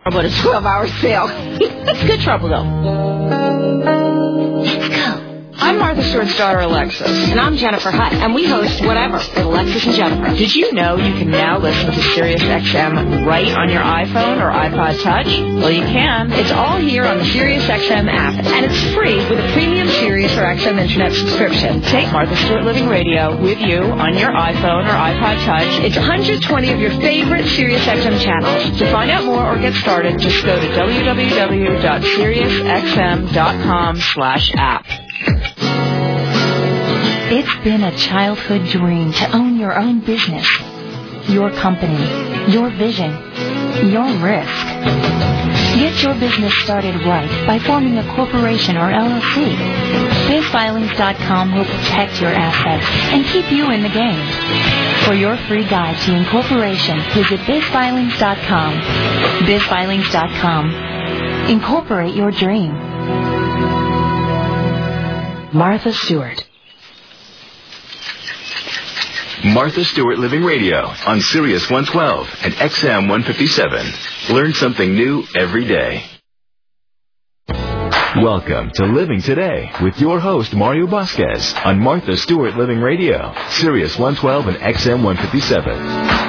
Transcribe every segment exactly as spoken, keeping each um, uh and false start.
But a twelve-hour sale. That's good trouble, though. Let's go. I'm Martha Stewart's daughter, Alexis. And I'm Jennifer Hutt. And we host Whatever with Alexis and Jennifer. Did you know you can now listen to Sirius X M right on your iPhone or iPod Touch? Well, you can. It's all here on the Sirius X M app. And it's free with a premium Sirius or X M Internet subscription. Take Martha Stewart Living Radio with you on your iPhone or iPod Touch. It's one hundred twenty of your favorite Sirius X M channels. To find out more or get started, just go to w w w dot sirius x m dot com slash app. It's been a childhood dream to own your own business, your company, your vision, your risk. Get your business started right by forming a corporation or L L C. Biz Filings dot com will protect your assets and keep you in the game. For your free guide to incorporation, visit Biz Filings dot com. Biz Filings dot com. Incorporate your dream. Martha Stewart. Martha Stewart Living Radio on Sirius one twelve and X M one fifty-seven. Learn something new every day. Welcome to Living Today with your host, Mario Vasquez, on Martha Stewart Living Radio, Sirius one twelve and X M one fifty-seven.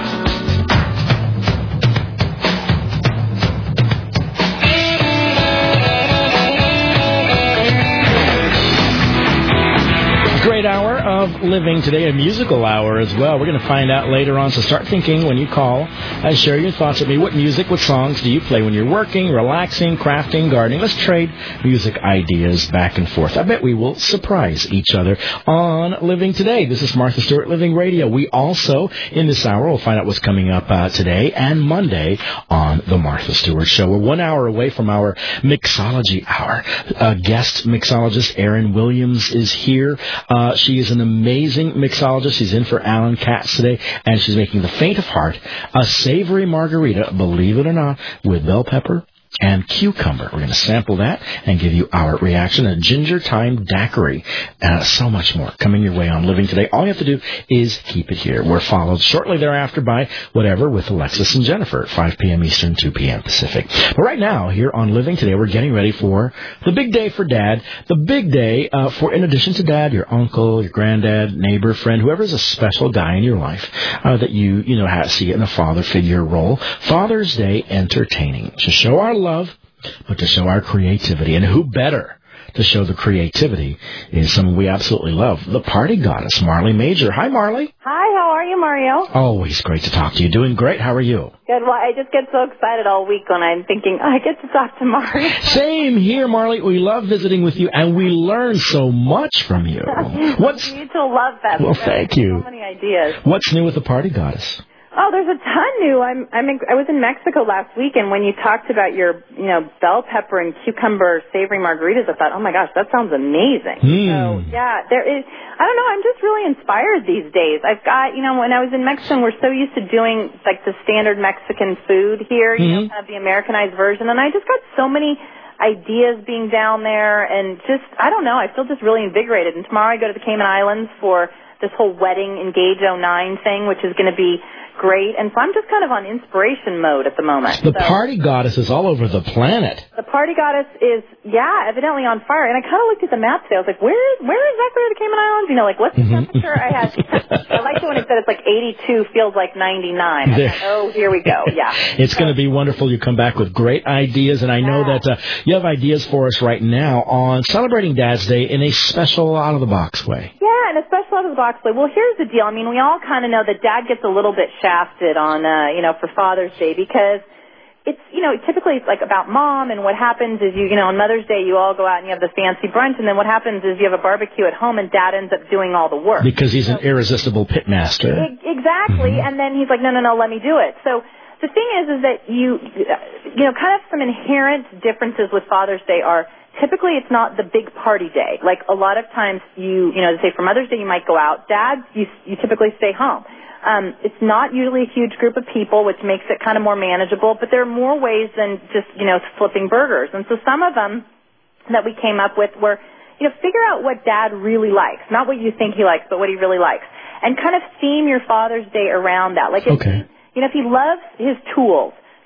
Hour of Living Today, a musical hour as well. We're going to find out later on, so start thinking when you call and share your thoughts with me. What music, what songs do you play when you're working, relaxing, crafting, gardening? Let's trade music ideas back and forth. I bet we will surprise each other on Living Today. This is Martha Stewart Living Radio. We also, in this hour, will find out what's coming up uh, today and Monday on The Martha Stewart Show. We're one hour away from our mixology hour. Uh, guest mixologist Erin Williams is here. Uh, She is an amazing mixologist. She's in for Alan Katz today, and she's making the faint of heart a savory margarita, believe it or not, with bell pepper and cucumber. We're going to sample that and give you our reaction. A ginger thyme daiquiri, and so much more coming your way on Living Today. All you have to do is keep it here. We're followed shortly thereafter by Whatever with Alexis and Jennifer at five p.m. Eastern, two p.m. Pacific. But right now, here on Living Today, we're getting ready for the big day for Dad. The big day uh, for, in addition to Dad, your uncle, your granddad, neighbor, friend, whoever's a special guy in your life uh, that you, you know, have, see in a father figure role. Father's Day entertaining. To show our love, but to show our creativity. And who better to show the creativity is someone we absolutely love, the party goddess, Marley Major. Hi, Marley. Hi, how are you, Mario? Always great to talk to you. Doing great. How are you? Good. Well, I just get so excited all week when I'm thinking, oh, I get to talk to Marley. Same here, Marley. We love visiting with you, and we learn so much from you. What's You too love that. Well, thank you. So many ideas. What's new with the party goddess? Oh, there's a ton new. I'm, I'm in, I was in Mexico last week, and when you talked about your, you know, bell pepper and cucumber savory margaritas, I thought, oh my gosh, that sounds amazing. Mm. So yeah, there is. I don't know. I'm just really inspired these days. I've got, you know, when I was in Mexico, we're so used to doing like the standard Mexican food here, you mm-hmm. know, kind of the Americanized version, and I just got so many ideas being down there, and just I don't know. I feel just really invigorated. And tomorrow I go to the Cayman Islands for this whole wedding Engage oh nine thing, which is going to be great. And so I'm just kind of on inspiration mode at the moment. The so, party goddess is all over the planet. The party goddess is, yeah, evidently on fire. And I kind of looked at the map today. I was like, where, where exactly are the Cayman Islands? You know, like, what's the temperature? I had, I liked it when it said it's like eighty-two, feels like ninety-nine. I thought, oh, here we go. Yeah. It's so, going to be wonderful. You come back with great ideas. And I know yeah. that uh, you have ideas for us right now on celebrating Dad's Day in a special out-of-the-box way. Yeah, and a special out-of-the-box way. Well, here's the deal. I mean, we all kind of know that Dad gets a little bit shafted on, uh, you know, for Father's Day because it's, you know, typically it's like about Mom, and what happens is you, you know, on Mother's Day you all go out and you have the fancy brunch, and then what happens is you have a barbecue at home and Dad ends up doing all the work. Because he's so, an irresistible pitmaster. Exactly, mm-hmm. And then he's like, no, no, no, let me do it. So the thing is, is that you, you know, kind of some inherent differences with Father's Day are typically it's not the big party day. Like a lot of times you, you know, say for Mother's Day you might go out. Dads, you, you typically stay home. Um, it's not usually a huge group of people, which makes it kind of more manageable, but there are more ways than just, you know, flipping burgers. And so some of them that we came up with were, you know, figure out what Dad really likes. Not what you think he likes, but what he really likes. And kind of theme your Father's Day around that. Like, if, okay. you know, if he loves his tools,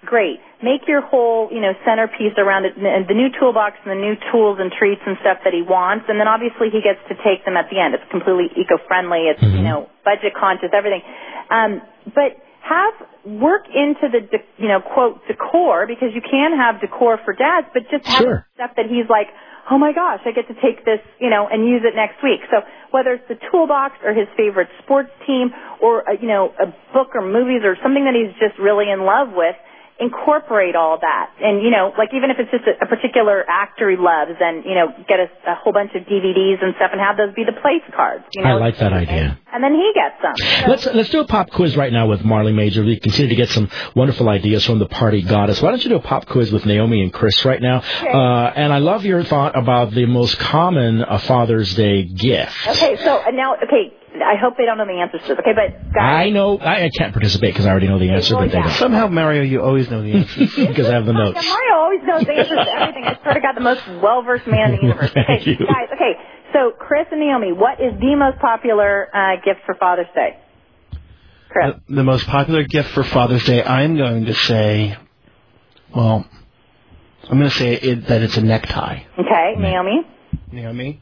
great. Make your whole, you know, centerpiece around it, and the new toolbox and the new tools and treats and stuff that he wants, and then obviously he gets to take them at the end. It's completely eco-friendly. It's, mm-hmm. you know, budget conscious, everything. Um, but have work into the, de- you know, quote, decor, because you can have decor for dads, but just have sure. stuff that he's like, oh my gosh, I get to take this, you know, and use it next week. So whether it's the toolbox or his favorite sports team or, uh, you know, a book or movies or something that he's just really in love with, incorporate all that. And, you know, like even if it's just a, a particular actor he loves, then, you know, get a, a whole bunch of D V Ds and stuff and have those be the place cards. You know, I like that idea. And then he gets some. So. Let's let's do a pop quiz right now with Marley Major. We continue to get some wonderful ideas from the Party Goddess. Why don't you do a pop quiz with Naomi and Chris right now? Okay. Uh, and I love your thought about the most common uh, Father's Day gift. Okay, so uh, now, okay, I hope they don't know the answers to this. Okay, but guys, I know I, I can't participate because I already know the answer, well, but they yeah. don't. Somehow, Mario, you always know the answer because I have the notes. Yeah, Mario always knows the answers to everything. I sort of got the most well-versed man in the universe. Okay, Thank you. guys. Okay, so Chris and Naomi, what is the most popular uh, gift for Father's Day? Chris, the, the most popular gift for Father's Day. I'm going to say, well, I'm going to say it, that it's a necktie. Okay, Naomi. Naomi.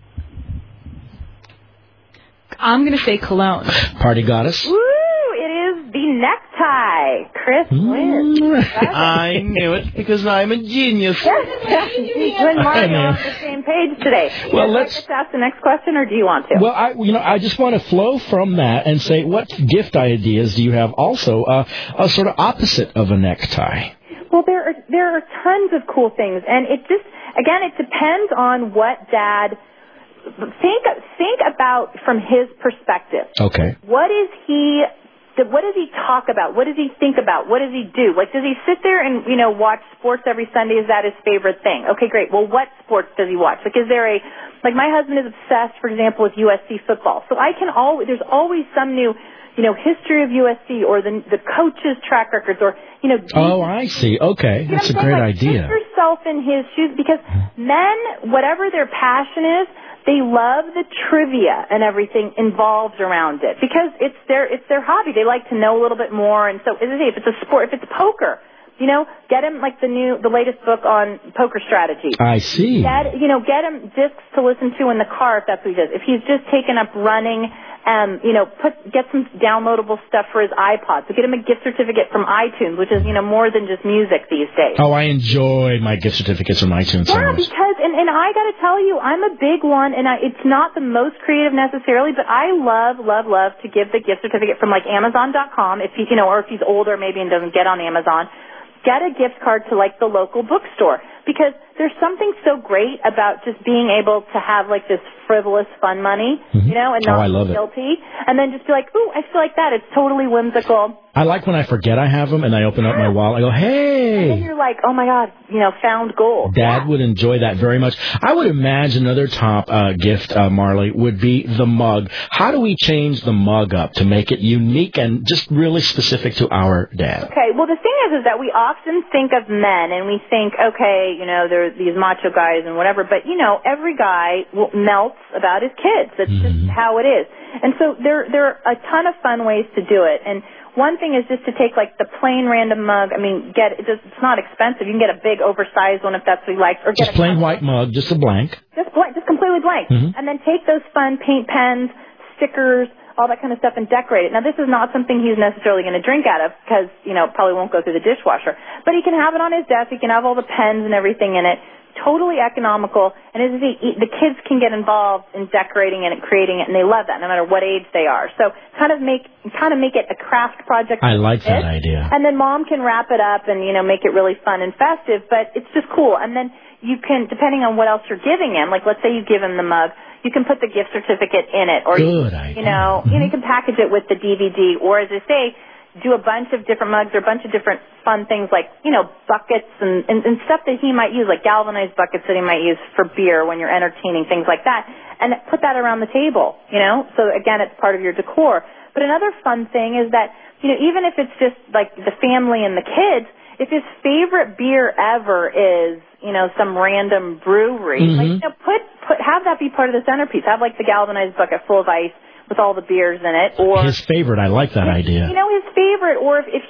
I'm going to say cologne. Party Goddess. Woo! It is the necktie. Chris wins. Mm. I knew it because I'm a genius. Yes, you and Mario are on the same page today. Well, Would let's like to ask the next question, or do you want to? Well, I, you know, I just want to flow from that and say, what gift ideas do you have also, uh, a sort of opposite of a necktie? Well, there are there are tons of cool things, and it just again, it depends on what Dad. Think think about from his perspective. Okay. What is he? What does he talk about? What does he think about? What does he do? Like, does he sit there and, you know, watch sports every Sunday? Is that his favorite thing? Okay, great. Well, what sports does he watch? Like, is there a, like, my husband is obsessed, for example, with U S C football. So I can always, there's always some new, you know, history of U S C or the the coaches' track records or, you know. Oh, I see. Okay. You know That's a what I'm great saying? Like, idea. put yourself in his shoes, because men, whatever their passion is, they love the trivia and everything involved around it because it's their it's their hobby. They like to know a little bit more. And so, as I say, if it's a sport, if it's poker, you know, get him like the new, the latest book on poker strategy. I see. Get, you know, get him discs to listen to in the car if that's what he does. If he's just taken up running, um, you know, put get some downloadable stuff for his iPod. So get him a gift certificate from iTunes, which is, you know, more than just music these days. Oh, I enjoy my gift certificates from iTunes. Yeah, Sometimes. because, and, and I got to tell you, I'm a big one, and I, it's not the most creative necessarily, but I love, love, love to give the gift certificate from like Amazon dot com, if he, you know, or if he's older maybe and doesn't get on Amazon. Get a gift card to like the local bookstore, because there's something so great about just being able to have like this frivolous fun money, mm-hmm. you know, and oh, not I love be it. guilty, and then just be like, ooh, I feel like that. It's totally whimsical. I like when I forget I have them and I open up my wallet. I go, hey. And then you're like, oh my God, you know, found gold. Dad yeah. would enjoy that very much. I would imagine another top uh, gift, uh, Marley, would be the mug. How do we change the mug up to make it unique and just really specific to our dad? Okay, well, the thing is, is that we often think of men and we think, okay, you know, they're these macho guys and whatever, but, you know, every guy will, melts about his kids. That's mm-hmm. just how it is. And so there, there are a ton of fun ways to do it. And one thing is just to take, like, the plain random mug. I mean, get it just, it's not expensive. You can get a big, oversized one if that's what you like. Or get just a plain white mug, just a blank. Just blank, just completely blank. Mm-hmm. And then take those fun paint pens, stickers, all that kind of stuff, and decorate it. Now, this is not something he's necessarily going to drink out of because, you know, it probably won't go through the dishwasher. But he can have it on his desk. He can have all the pens and everything in it. Totally economical, and as the, the kids can get involved in decorating it and creating it, and they love that no matter what age they are. So kind of make kind of make it a craft project. I like that idea. And then mom can wrap it up and, you know, make it really fun and festive, but it's just cool. And then you can, depending on what else you're giving him, like let's say you give him the mug, you can put the gift certificate in it, or Good you, idea. you know, Mm-hmm. you know, you can package it with the D V D, or as I say, do a bunch of different mugs or a bunch of different fun things like, you know, buckets and, and, and stuff that he might use, like galvanized buckets that he might use for beer when you're entertaining, things like that, and put that around the table, you know? So, again, it's part of your decor. But another fun thing is that, you know, even if it's just, like, the family and the kids, if his favorite beer ever is, you know, some random brewery, mm-hmm. like, you know, put, put, have that be part of the centerpiece. Have, like, the galvanized bucket full of ice with all the beers in it, or his favorite. I like that his, idea. You know, his favorite, or if, if he's,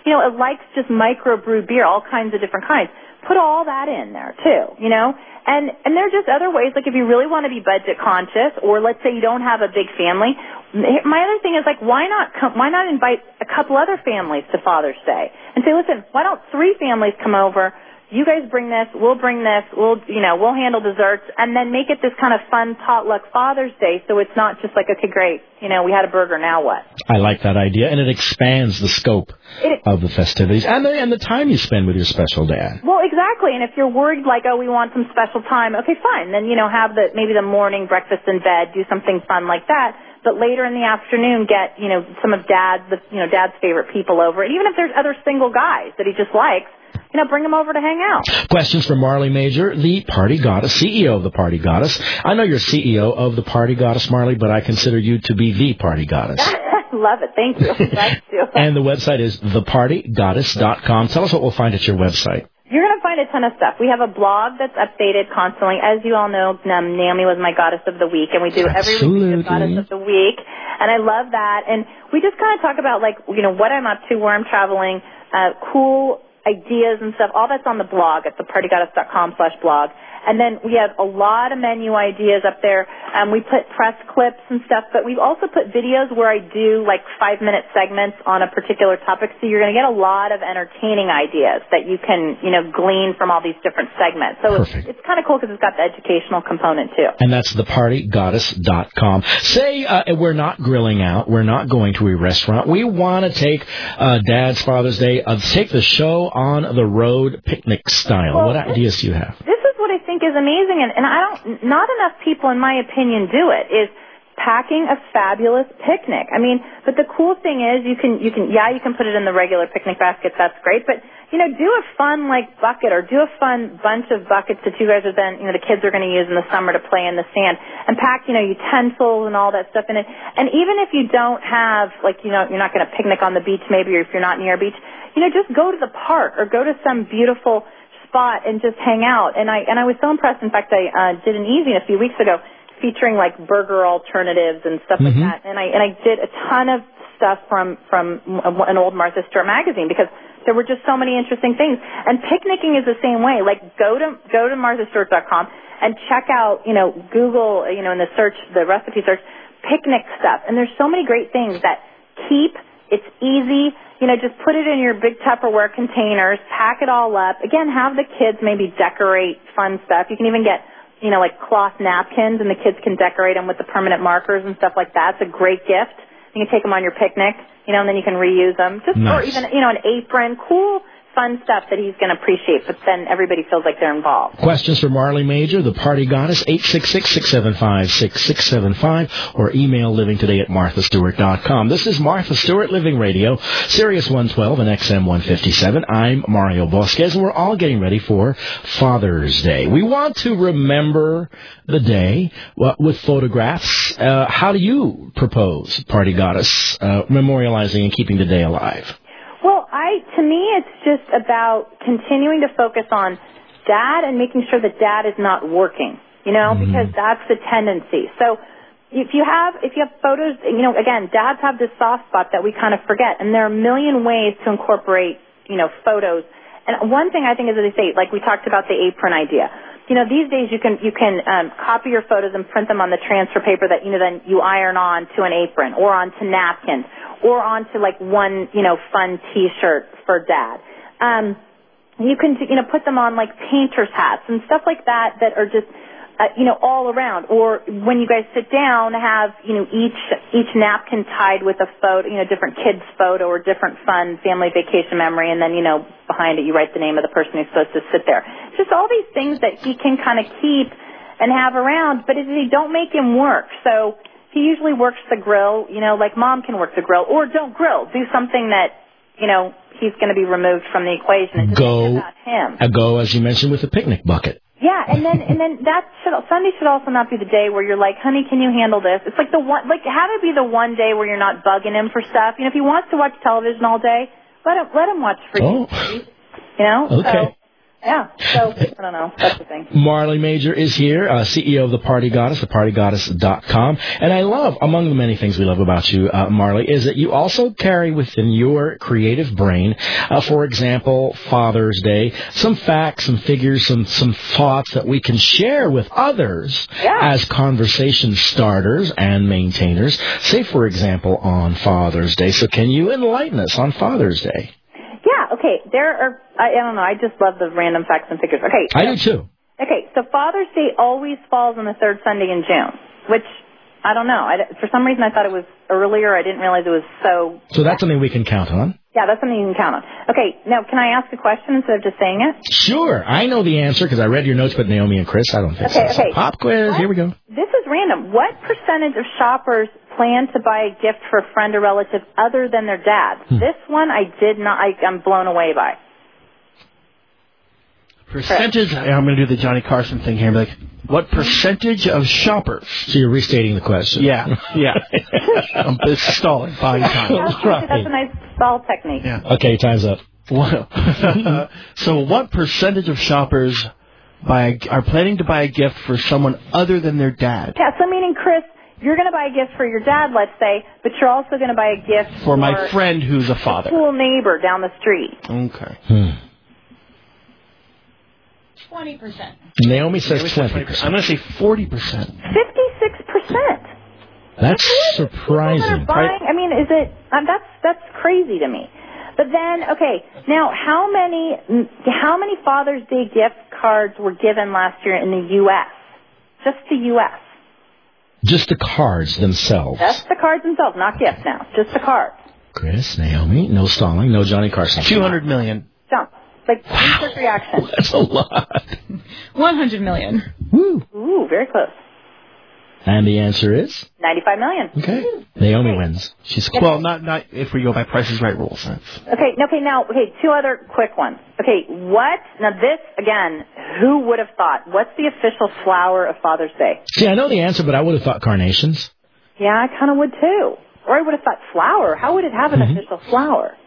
you know, likes just micro-brewed beer, all kinds of different kinds. Put all that in there, too, you know? And and there are just other ways, like if you really want to be budget conscious, or let's say you don't have a big family, my other thing is, like, why not come, why not invite a couple other families to Father's Day? And say, listen, why don't three families come over? You guys bring this, we'll bring this, we'll, you know, we'll handle desserts, and then make it this kind of fun potluck Father's Day, so it's not just like, okay, great, you know, we had a burger, now what? I like that idea, and it expands the scope it, of the festivities and the, and the time you spend with your special dad. Well, exactly, and if you're worried, like, oh, we want some special time, okay, fine, then, you know, have the maybe the morning breakfast in bed, do something fun like that, but later in the afternoon get, you know, some of Dad's, the, you know, Dad's favorite people over, and even if there's other single guys that he just likes, you know, bring them over to hang out. Questions from Marley Major, the Party Goddess, C E O of the Party Goddess. I know you're C E O of the Party Goddess, Marley, but I consider you to be the Party Goddess. Love it. Thank you. Thank you. And the website is the party goddess dot com. Tell us what we'll find at your website. You're going to find a ton of stuff. We have a blog that's updated constantly. As you all know, um, Naomi was my Goddess of the Week, and we do Absolutely. every week we do Goddess of the Week, and I love that. And we just kind of talk about, like, you know, what I'm up to, where I'm traveling, uh, cool ideas and stuff. All that's on the blog at the party goddess dot com slash blog. And then we have a lot of menu ideas up there. Um, we put press clips and stuff, but we've also put videos where I do like five-minute segments on a particular topic. So you're going to get a lot of entertaining ideas that you can, you know, glean from all these different segments. So Perfect. it's, it's kind of cool because it's got the educational component too. And that's the party goddess dot com. Say uh, we're not grilling out. We're not going to a restaurant. We want to take uh, Dad's Father's Day, uh, take the show on the road picnic style. Well, what ideas do you have? This is what I think is amazing, and, and I don't, not enough people, in my opinion, do it, is packing a fabulous picnic. I mean, but the cool thing is you can, you can, yeah, you can put it in the regular picnic basket, that's great, but, you know, do a fun, like, bucket, or do a fun bunch of buckets that you guys are then, you know, the kids are going to use in the summer to play in the sand, and pack, you know, utensils and all that stuff in it. And even if you don't have, like, you know, you're not going to picnic on the beach maybe, or if you're not near a beach, you know, just go to the park, or go to some beautiful spot and just hang out. And I and I was so impressed. In fact, I uh, did an evening a few weeks ago featuring like burger alternatives and stuff mm-hmm. like that. And I and I did a ton of stuff from from an old Martha Stewart magazine because there were just so many interesting things. And picnicking is the same way. Like go to go to martha stewart dot com and check out, you know, Google, you know, in the search, the recipe search, picnic stuff. And there's so many great things that keep. It's easy. You know, just put it in your big Tupperware containers, pack it all up. Again, have the kids maybe decorate fun stuff. You can even get, you know, like cloth napkins, and the kids can decorate them with the permanent markers and stuff like that. It's a great gift. You can take them on your picnic, you know, and then you can reuse them. Just nice. Or even, you know, an apron, cool, fun stuff that he's going to appreciate, but then everybody feels like they're involved. Questions for Marley Major, the Party Goddess, eight six six, six seven five, six six seven five, or email living today at martha stewart dot com. This is Martha Stewart Living Radio, Sirius one twelve and X M one fifty-seven. I'm Mario Bosquez, and we're all getting ready for Father's Day. We want to remember the day uh, with photographs. Uh, how do you propose, Party Goddess, uh, memorializing and keeping the day alive? Well, I, to me, it's just about continuing to focus on Dad and making sure that Dad is not working, you know, mm-hmm. because that's the tendency. So if you have, if you have photos, you know, again, dads have this soft spot that we kind of forget, and there are a million ways to incorporate, you know, photos. And one thing I think is that they say, like we talked about the apron idea. You know, these days you can you can um, copy your photos and print them on the transfer paper that, you know, then you iron on to an apron or onto napkins or onto like one, you know, fun T-shirt for Dad. Um, you can, you know, put them on like painter's hats and stuff like that that are just, uh, you know, all around. Or when you guys sit down, have, you know, each each napkin tied with a photo, you know, different kid's photo or different fun family vacation memory, and then, you know, behind it you write the name of the person who's supposed to sit there. Just all these things that he can kind of keep and have around, but they don't make him work. So he usually works the grill, you know, like Mom can work the grill, or don't grill. Do something that, you know, he's going to be removed from the equation. And go, about him. A go, as you mentioned, with the picnic bucket. Yeah, and then and then that should, Sunday should also not be the day where you're like, honey, can you handle this? It's like the one, like have it be the one day where you're not bugging him for stuff. You know, if he wants to watch television all day, let him let him watch free oh. T V. You know, okay. So, Yeah, so, I don't know. That's the thing. Marley Major is here, uh, C E O of The Party Goddess, the party goddess dot com. And I love, among the many things we love about you, uh, Marley, is that you also carry within your creative brain, uh, for example, Father's Day, some facts, some figures, some, some thoughts that we can share with others yeah. as conversation starters and maintainers. Say, for example, on Father's Day. So can you enlighten us on Father's Day? Yeah, okay. There are, I, I don't know, I just love the random facts and figures. Okay. I do too. Okay, so Father's Day always falls on the third Sunday in June, which, I don't know. I, for some reason I thought it was earlier. I didn't realize it was so... So that's something we can count on? Yeah, that's something you can count on. Okay, now can I ask a question instead of just saying it? Sure. I know the answer because I read your notes, but Naomi and Chris, I don't think okay, so. Okay, so pop quiz, what? Here we go. This is random. What percentage of shoppers plan to buy a gift for a friend or relative other than their dad? Hmm. This one I did not, I, I'm blown away by. Percentage, I'm going to do the Johnny Carson thing here. Like, what percentage of shoppers? So you're restating the question. Yeah, yeah. I'm just stalling, buying time. That's, right. That's a nice stall technique. Yeah. Okay, time's up. So what percentage of shoppers buy a, are planning to buy a gift for someone other than their dad? Yeah, so meaning, Chris, you're going to buy a gift for your dad, let's say, but you're also going to buy a gift for, for my friend who's a father. A cool neighbor down the street. Okay. Hmm. twenty percent. Naomi says twenty percent. I'm going to say forty percent. fifty-six percent. That's surprising. People that are buying, I mean, is it, um, that's, that's crazy to me. But then, okay, now how many, how many Father's Day gift cards were given last year in the U S? Just the U S. Just the cards themselves. Just the cards themselves, not gifts now. Just the cards. Chris, Naomi, no stalling, no Johnny Carson. two hundred million. Jump. Like, wow. Quick reaction. That's a lot. one hundred million. Woo. Ooh, very close. And the answer is? ninety-five million. Okay. Naomi okay. wins. She's cool. Well, not not if we go by Price is Right rules. That's... Okay, okay, now, okay, two other quick ones. Okay, what, now this, again, who would have thought, what's the official flower of Father's Day? See, I know the answer, but I would have thought carnations. Yeah, I kind of would too. Or I would have thought flower. How would it have an mm-hmm. official flower?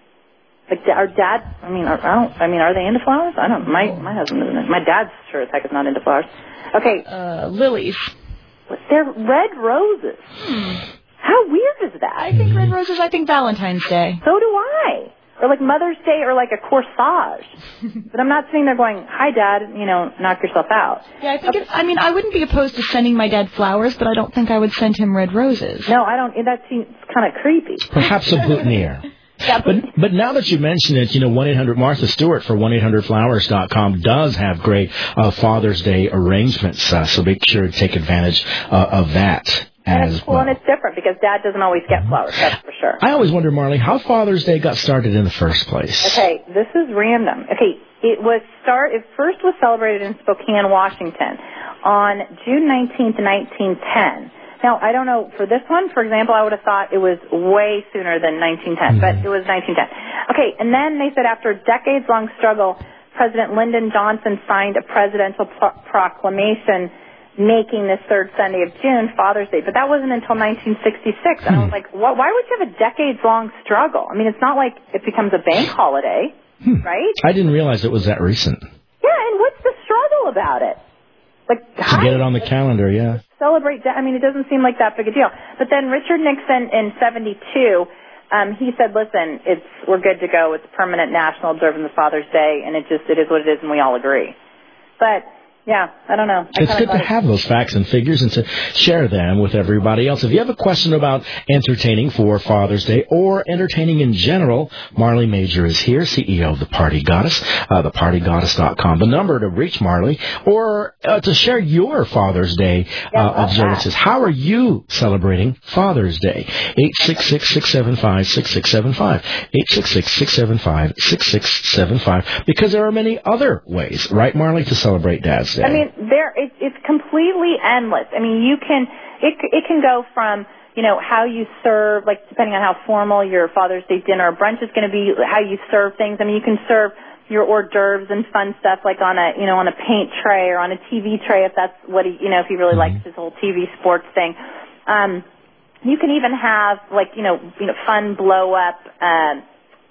Like, our dad, I mean, are, I don't, I mean, are they into flowers? I don't, my, my husband isn't. My dad's sure as heck is not into flowers. Okay. Uh, lilies. They're red roses. Hmm. How weird is that? I think red roses, I think Valentine's Day. So do I. Or like Mother's Day or like a corsage. But I'm not sitting there going, hi, Dad, you know, knock yourself out. Yeah, I think okay. it's, I mean, I wouldn't be opposed to sending my dad flowers, but I don't think I would send him red roses. No, I don't. That seems kind of creepy. Perhaps a boutonniere. Yeah, but but now that you mention it, you know, one eight hundred Martha Stewart for one eight hundred flowers dot com does have great uh, Father's Day arrangements, uh, so make sure to take advantage uh, of that and as it's cool well. And it's different because Dad doesn't always get flowers, that's for sure. I always wonder, Marley, how Father's Day got started in the first place. Okay, this is random. Okay, it was start. It first was celebrated in Spokane, Washington, on June nineteenth, nineteen ten. Now, I don't know, for this one, for example, I would have thought it was way sooner than nineteen ten, mm-hmm. but it was nineteen ten. Okay, and then they said after a decades-long struggle, President Lyndon Johnson signed a presidential pro- proclamation making this third Sunday of June Father's Day, but that wasn't until nineteen sixty-six, and I was like, well, why would you have a decades-long struggle? I mean, it's not like it becomes a bank holiday, hmm. right? I didn't realize it was that recent. Yeah, and what's the struggle about it? Like, to hi, get it on the calendar, yeah. Celebrate that. I mean, it doesn't seem like that big a deal. But then Richard Nixon in seventy-two, um, he said, listen, it's we're good to go. It's permanent national observance of Father's Day, and it just it is what it is, and we all agree. But, yeah, I don't know. I it's good to it. have those facts and figures and to share them with everybody else. If you have a question about entertaining for Father's Day or entertaining in general, Marley Major is here, C E O of The Party Goddess, uh, the party goddess dot com. The number to reach Marley or uh, to share your Father's Day uh, yeah, observances. That. How are you celebrating Father's Day? eight six six, six seven five, six six seven five. eight six six, six seven five, six six seven five. Because there are many other ways, right, Marley, to celebrate Dad's Day. I mean, there it, it's completely endless. I mean, you can it it can go from you know how you serve, like depending on how formal your Father's Day dinner or brunch is going to be, how you serve things. I mean, you can serve your hors d'oeuvres and fun stuff like on a you know on a paint tray or on a T V tray if that's what he you know if he really mm-hmm. likes his whole T V sports thing. Um, you can even have like you know you know fun blow up. Um,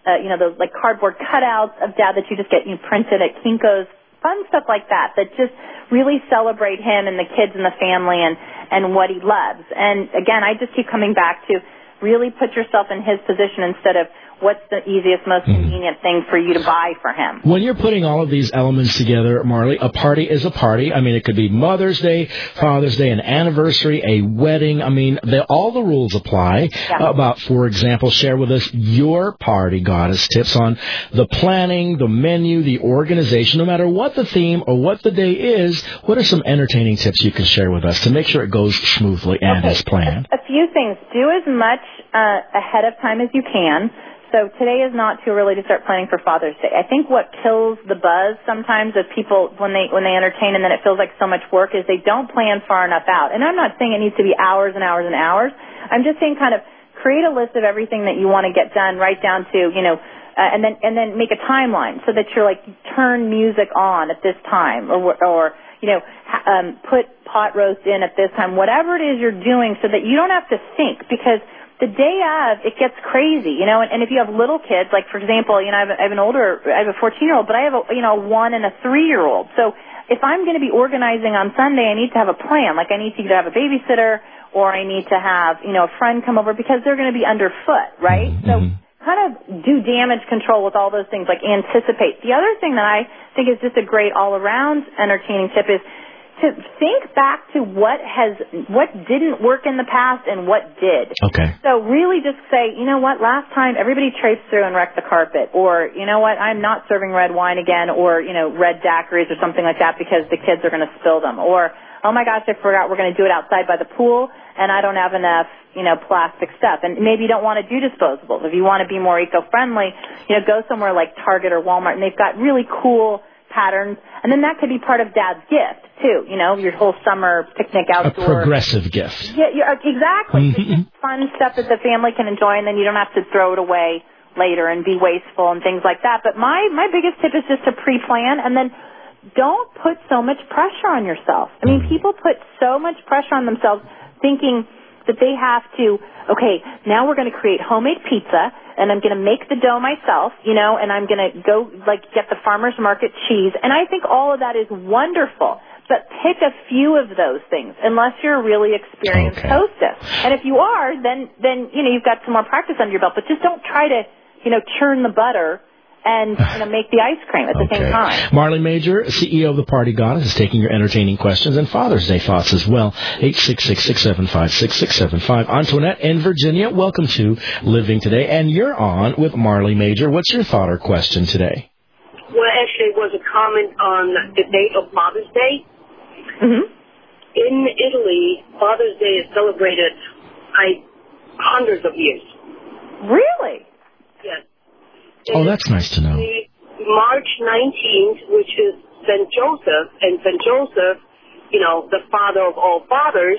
uh, you know, those like cardboard cutouts of Dad that you just get you know, printed at Kinko's, fun stuff like that that just really celebrate him and the kids and the family and, and what he loves. And again, I just keep coming back to really put yourself in his position instead of what's the easiest, most convenient thing for you to buy for him. When you're putting all of these elements together, Marley, a party is a party. I mean, it could be Mother's Day, Father's Day, an anniversary, a wedding. I mean, they, all the rules apply. Yeah. About, for example, share with us your party goddess tips on the planning, the menu, the organization. No matter what the theme or what the day is, what are some entertaining tips you can share with us to make sure it goes smoothly and okay. as planned? A, a few things. Do as much uh, ahead of time as you can. So today is not too early to start planning for Father's Day. I think what kills the buzz sometimes of people when they when they entertain and then it feels like so much work is they don't plan far enough out. And I'm not saying it needs to be hours and hours and hours. I'm just saying kind of create a list of everything that you want to get done right down to, you know, uh, and then and then make a timeline so that you're like turn music on at this time or or you know um, put pot roast in at this time, whatever it is you're doing so that you don't have to think because the day of, it gets crazy, you know, and, and if you have little kids, like, for example, you know, I have, a, I have an older, I have a fourteen-year-old, but I have, a, you know, a one and a three-year-old. So if I'm going to be organizing on Sunday, I need to have a plan. Like, I need to either have a babysitter or I need to have, you know, a friend come over because they're going to be underfoot, right? Mm-hmm. So kind of do damage control with all those things, like anticipate. The other thing that I think is just a great all-around entertaining tip is to think back to what has, what didn't work in the past and what did. Okay. So really just say, you know what, last time everybody traipsed through and wrecked the carpet, or, you know what, I'm not serving red wine again, or, you know, red daiquiris or something like that because the kids are going to spill them, or, oh my gosh, I forgot we're going to do it outside by the pool and I don't have enough, you know, plastic stuff. And maybe you don't want to do disposables. If you want to be more eco-friendly, you know, go somewhere like Target or Walmart and they've got really cool patterns, and then that could be part of Dad's gift too. You know, your whole summer picnic outdoor. A progressive gift. Yeah, yeah exactly. Mm-hmm. It's fun stuff that the family can enjoy, and then you don't have to throw it away later and be wasteful and things like that. But my my biggest tip is just to pre-plan, and then don't put so much pressure on yourself. I mean, people put so much pressure on themselves, thinking that they have to. Okay, now we're going to create homemade pizza, and I'm going to make the dough myself, you know, and I'm going to go, like, get the farmer's market cheese. And I think all of that is wonderful. But pick a few of those things, unless you're a really experienced okay. hostess. And if you are, then, then, you know, you've got some more practice under your belt. But just don't try to, you know, churn the butter and, you know, make the ice cream at the okay. same time. Marley Major, C E O of the Party Goddess, is taking your entertaining questions and Father's Day thoughts as well. eight six six, six seven five, six six seven five. Antoinette in Virginia, welcome to Living Today. And you're on with Marley Major. What's your thought or question today? Well, actually, it was a comment on the date of Father's Day. Mm-hmm. In Italy, Father's Day is celebrated by hundreds of years. Really? Yes. Oh, that's nice to know. March nineteenth, which is Saint Joseph, and Saint Joseph, you know, the father of all fathers,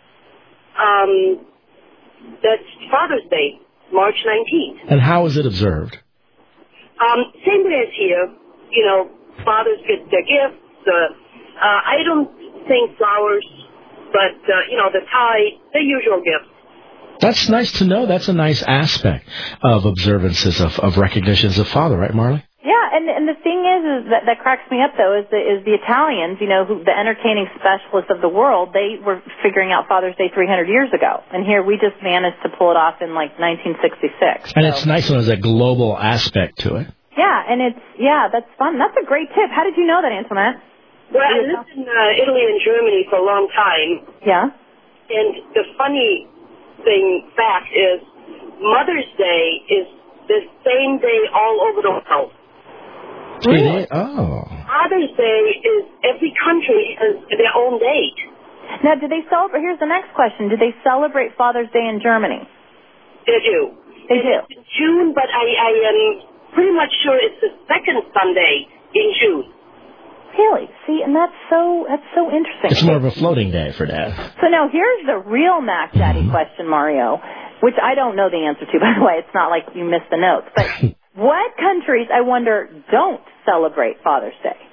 um, that's Father's Day, March nineteenth. And how is it observed? Um, same way as here, you know, fathers get their gifts. Uh, uh, I don't think flowers, but, uh, you know, the tie, the usual gifts. That's nice to know. That's a nice aspect of observances of, of recognitions of father, right, Marley? Yeah, and and the thing is, is that, that cracks me up though is the is the Italians, you know, who the entertaining specialists of the world. They were figuring out Father's Day three hundred years ago, and here we just managed to pull it off in like nineteen sixty-six. And so. it's nice when there's a global aspect to it. Yeah, and it's yeah, that's fun. That's a great tip. How did you know that, Antoinette? Well, I lived in uh, Italy and Germany for a long time. Yeah. And the funny thing, fact is, Mother's Day is the same day all over the world. Really? It is? Oh. Father's Day is, every country has their own date. Now, do they celebrate, here's the next question, do they celebrate Father's Day in Germany? They do. They do. It's in June, but I, I am pretty much sure it's the second Sunday in June. Really? See, and that's so that's so interesting. It's more of a floating day for Dad. So now here's the real Mac Daddy Mm-hmm. question, Mario, which I don't know the answer to, by the way. It's not like you missed the notes. But what countries, I wonder, don't celebrate Father's Day?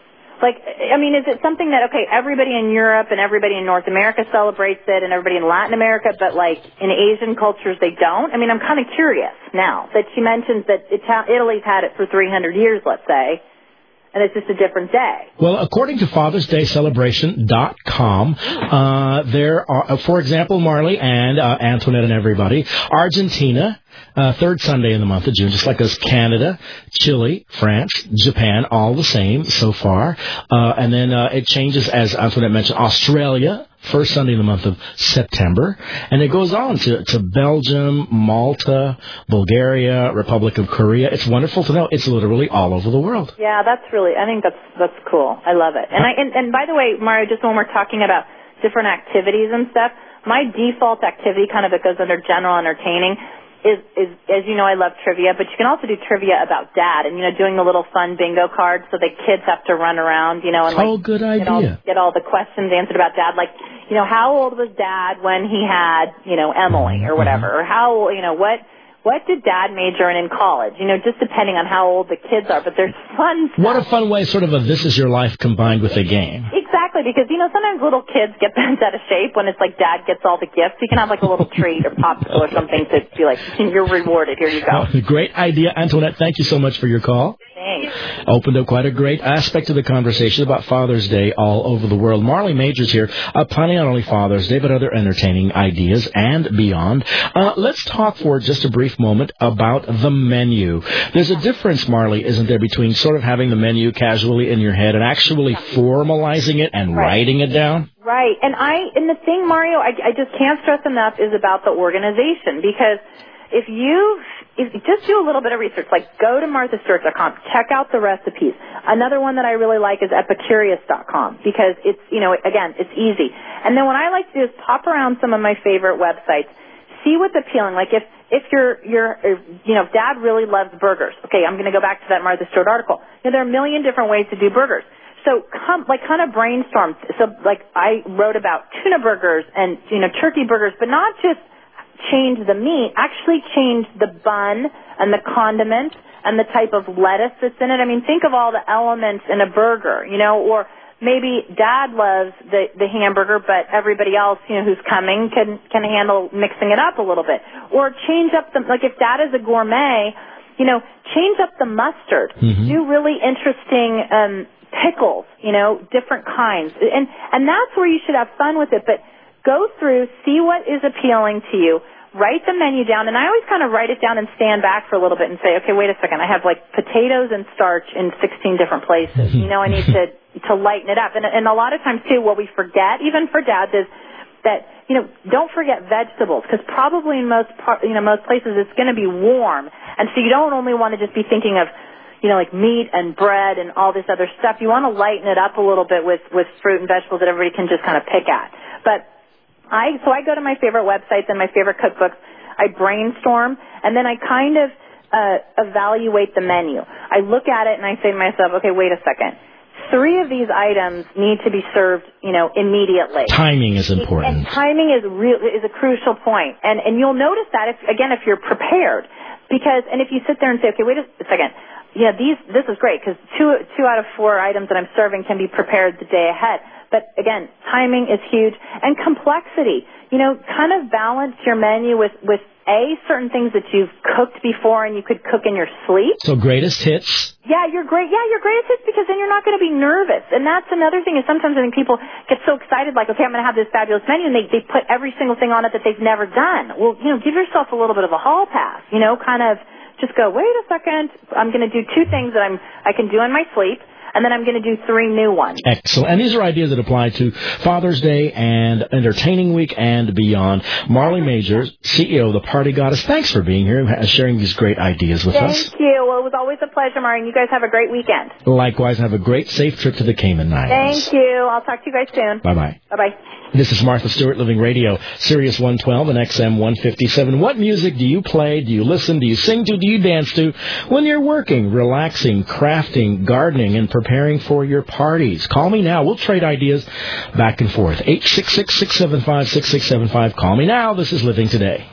Like, I mean, is it something that, okay, everybody in Europe and everybody in North America celebrates it and everybody in Latin America, but, like, in Asian cultures they don't? I mean, I'm kind of curious now that she mentions that Ita- Italy's had it for three hundred years, let's say, and it's just a different day. Well, according to Father's Day Celebration dot com, uh, there are, for example, Marley and uh, Antoinette and everybody, Argentina, uh, third Sunday in the month of June, just like us, Canada, Chile, France, Japan, all the same so far. Uh, and then uh, it changes, as Antoinette mentioned, Australia, first Sunday in the month of September. And it goes on to, to Belgium, Malta, Bulgaria, Republic of Korea. It's wonderful to know it's literally all over the world. Yeah, that's really, I think that's that's cool. I love it. And I and, and by the way, Mario, just when we're talking about different activities and stuff, my default activity kind of that goes under general entertaining is, is, as you know, I love trivia, but you can also do trivia about Dad and, you know, doing the little fun bingo cards so the kids have to run around, you know, and like, oh, good idea. Get all, get all the questions answered about Dad. Like, you know, how old was Dad when he had, you know, Emily or whatever? Or how, you know, what, what did Dad major in in college? You know, just depending on how old the kids are, but there's fun stuff. What a fun way, sort of a This Is Your Life combined with a game. Exactly, because, you know, sometimes little kids get bent out of shape when it's like Dad gets all the gifts. You can have like a little treat or popsicle or something to be like, you're rewarded, here you go. Oh, great idea. Antoinette, thank you so much for your call. Thanks. Opened up quite a great aspect of the conversation about Father's Day all over the world. Marley Majors here, uh, planning not only Father's Day, but other entertaining ideas and beyond. Uh, let's talk for just a brief moment about the menu. There's a difference, Marley, isn't there, between sort of having the menu casually in your head and actually formalizing it and Right. writing it down? Right, and I, and the thing, Mario, I, I just can't stress enough is about the organization, because if you, if, just do a little bit of research, like go to martha stewart dot com, check out the recipes. Another one that I really like is epicurious dot com, because it's, you know, again, it's easy. And then what I like to do is pop around some of my favorite websites, see what's appealing. Like if, if you're, you're, you know, if Dad really loves burgers, okay, I'm going to go back to that Martha Stewart article. You know, there are a million different ways to do burgers. So come, like kind of brainstorm. So like I wrote about tuna burgers and, you know, turkey burgers, but not just change the meat, actually change the bun and the condiment and the type of lettuce that's in it. I mean, think of all the elements in a burger, you know, or maybe Dad loves the, the hamburger, but everybody else, you know, who's coming can, can handle mixing it up a little bit. Or change up the, like if Dad is a gourmet, you know, change up the mustard. Mm-hmm. Do really interesting, um, pickles, you know, different kinds. And, and that's where you should have fun with it. But go through, see what is appealing to you, write the menu down, and I always kind of write it down and stand back for a little bit and say, okay, wait a second, I have like potatoes and starch in sixteen different places. You know, I need to, to lighten it up. And, and a lot of times, too, what we forget, even for dads, is that, you know, don't forget vegetables, because probably in most, you know, most places it's going to be warm. And so you don't only want to just be thinking of, you know, like meat and bread and all this other stuff. You want to lighten it up a little bit with, with fruit and vegetables that everybody can just kind of pick at. But I, so I go to my favorite websites and my favorite cookbooks. I brainstorm, and then I kind of uh, evaluate the menu. I look at it and I say to myself, okay, wait a second. Three of these items need to be served, you know, immediately. Timing is important. And timing is real, is a crucial point. And, and you'll notice that, if, again, if you're prepared. Because, and if you sit there and say, okay, wait a second, yeah, these, this is great, because two, two out of four items that I'm serving can be prepared the day ahead. But again, timing is huge. And complexity. You know, kind of balance your menu with, with A, certain things that you've cooked before and you could cook in your sleep. So greatest hits. Yeah, you're great. Yeah, your greatest hits, because then you're not going to be nervous. And that's another thing, is sometimes I think people get so excited, like, okay, I'm going to have this fabulous menu, and they, they put every single thing on it that they've never done. Well, you know, give yourself a little bit of a hall pass, you know, kind of just go, wait a second, I'm going to do two things that I'm, I can do in my sleep, and then I'm going to do three new ones. Excellent. And these are ideas that apply to Father's Day and Entertaining Week and beyond. Marley Majors, C E O of the Party Goddess, thanks for being here and sharing these great ideas with Thank us. Thank you. Well, it was always a pleasure, Mario, and you guys have a great weekend. Likewise, have a great, safe trip to the Cayman Islands. Thank you. I'll talk to you guys soon. Bye-bye. Bye-bye. This is Martha Stewart Living Radio, Sirius one twelve and X M one fifty-seven. What music do you play, do you listen, do you sing to, do you dance to when you're working, relaxing, crafting, gardening, and preparing for your parties? Call me now. We'll trade ideas back and forth. eight six six, six seven five, six six seven five. Call me now. This is Living Today.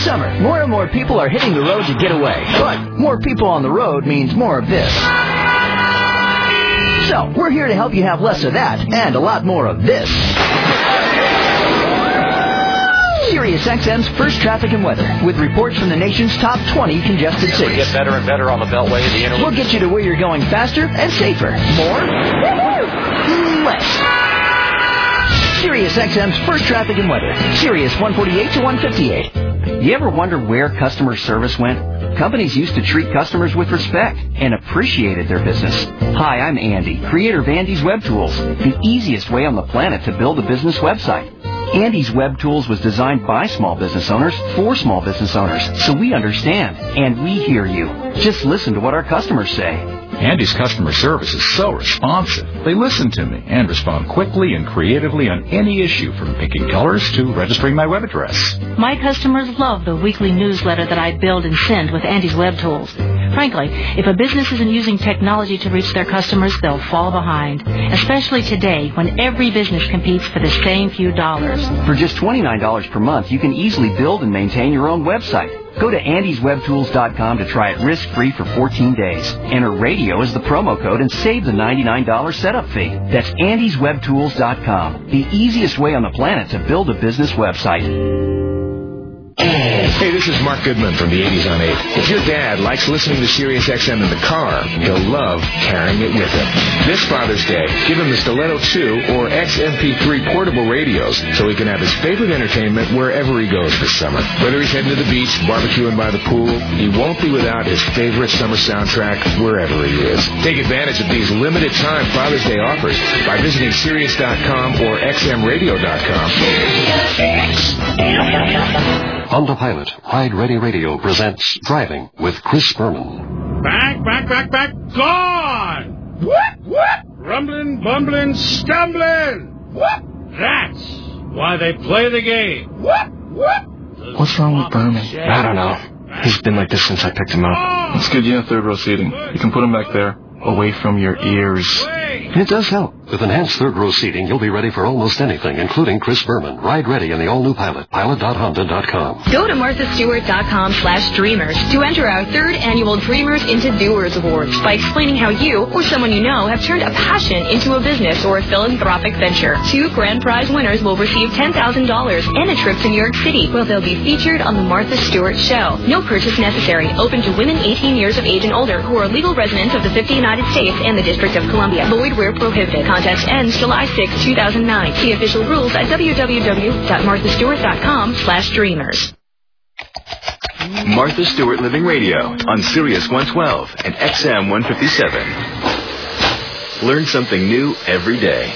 summer, more and more people are hitting the road to get away. But more people on the road means more of this. So, we're here to help you have less of that and a lot more of this. Sirius X M's First Traffic and Weather, with reports from the nation's top twenty congested cities. We get better and better on the Beltway of the Interloop. We'll get you to where you're going faster and safer. More? Less. Sirius X M's First Traffic and Weather. Sirius one forty-eight to one fifty-eight. You ever wonder where customer service went? Companies used to treat customers with respect and appreciated their business. Hi, I'm Andy, creator of Andy's Web Tools, the easiest way on the planet to build a business website. Andy's Web Tools was designed by small business owners for small business owners, so we understand and we hear you. Just listen to what our customers say. Andy's customer service is so responsive. They listen to me and respond quickly and creatively on any issue, from picking colors to registering my web address. My customers love the weekly newsletter that I build and send with Andy's Web Tools. Frankly, if a business isn't using technology to reach their customers, they'll fall behind, especially today when every business competes for the same few dollars. For just twenty-nine dollars per month, you can easily build and maintain your own website. Go to andys web tools dot com to try it risk-free for fourteen days. Enter radio as the promo code and save the ninety-nine dollars setup fee. That's andys web tools dot com, the easiest way on the planet to build a business website. Hey, this is Mark Goodman from the eighties on eight. If your dad likes listening to Sirius X M in the car, he'll love carrying it with him. This Father's Day, give him the Stiletto two or X M P three portable radios so he can have his favorite entertainment wherever he goes this summer. Whether he's heading to the beach, barbecuing by the pool, he won't be without his favorite summer soundtrack wherever he is. Take advantage of these limited-time Father's Day offers by visiting Sirius dot com or X M radio dot com. Honda Pilot, Ride Ready Radio presents Driving with Chris Berman. Back, back, back, back, gone! What? What? Rumbling, bumbling, stumbling! What? That's why they play the game. What? What? What's wrong with Berman? I don't know. He's been like this since I picked him up. It's good you have third row seating. You can put him back there, away from your ears. It does help. With enhanced third row seating, you'll be ready for almost anything, including Chris Berman. Ride ready in the all-new Pilot. pilot dot honda dot com. Go to martha stewart dot com slash dreamers to enter our third annual Dreamers into Doers Awards by explaining how you or someone you know have turned a passion into a business or a philanthropic venture. Two grand prize winners will receive ten thousand dollars and a trip to New York City, where they'll be featured on The Martha Stewart Show. No purchase necessary. Open to women eighteen years of age and older who are legal residents of the fifty United States and the District of Columbia. Void where prohibited. Contest ends July sixth, two thousand nine. See official rules at w w w dot martha stewart dot com slash dreamers. Martha Stewart Living Radio on Sirius one twelve and X M one fifty-seven. Learn something new every day.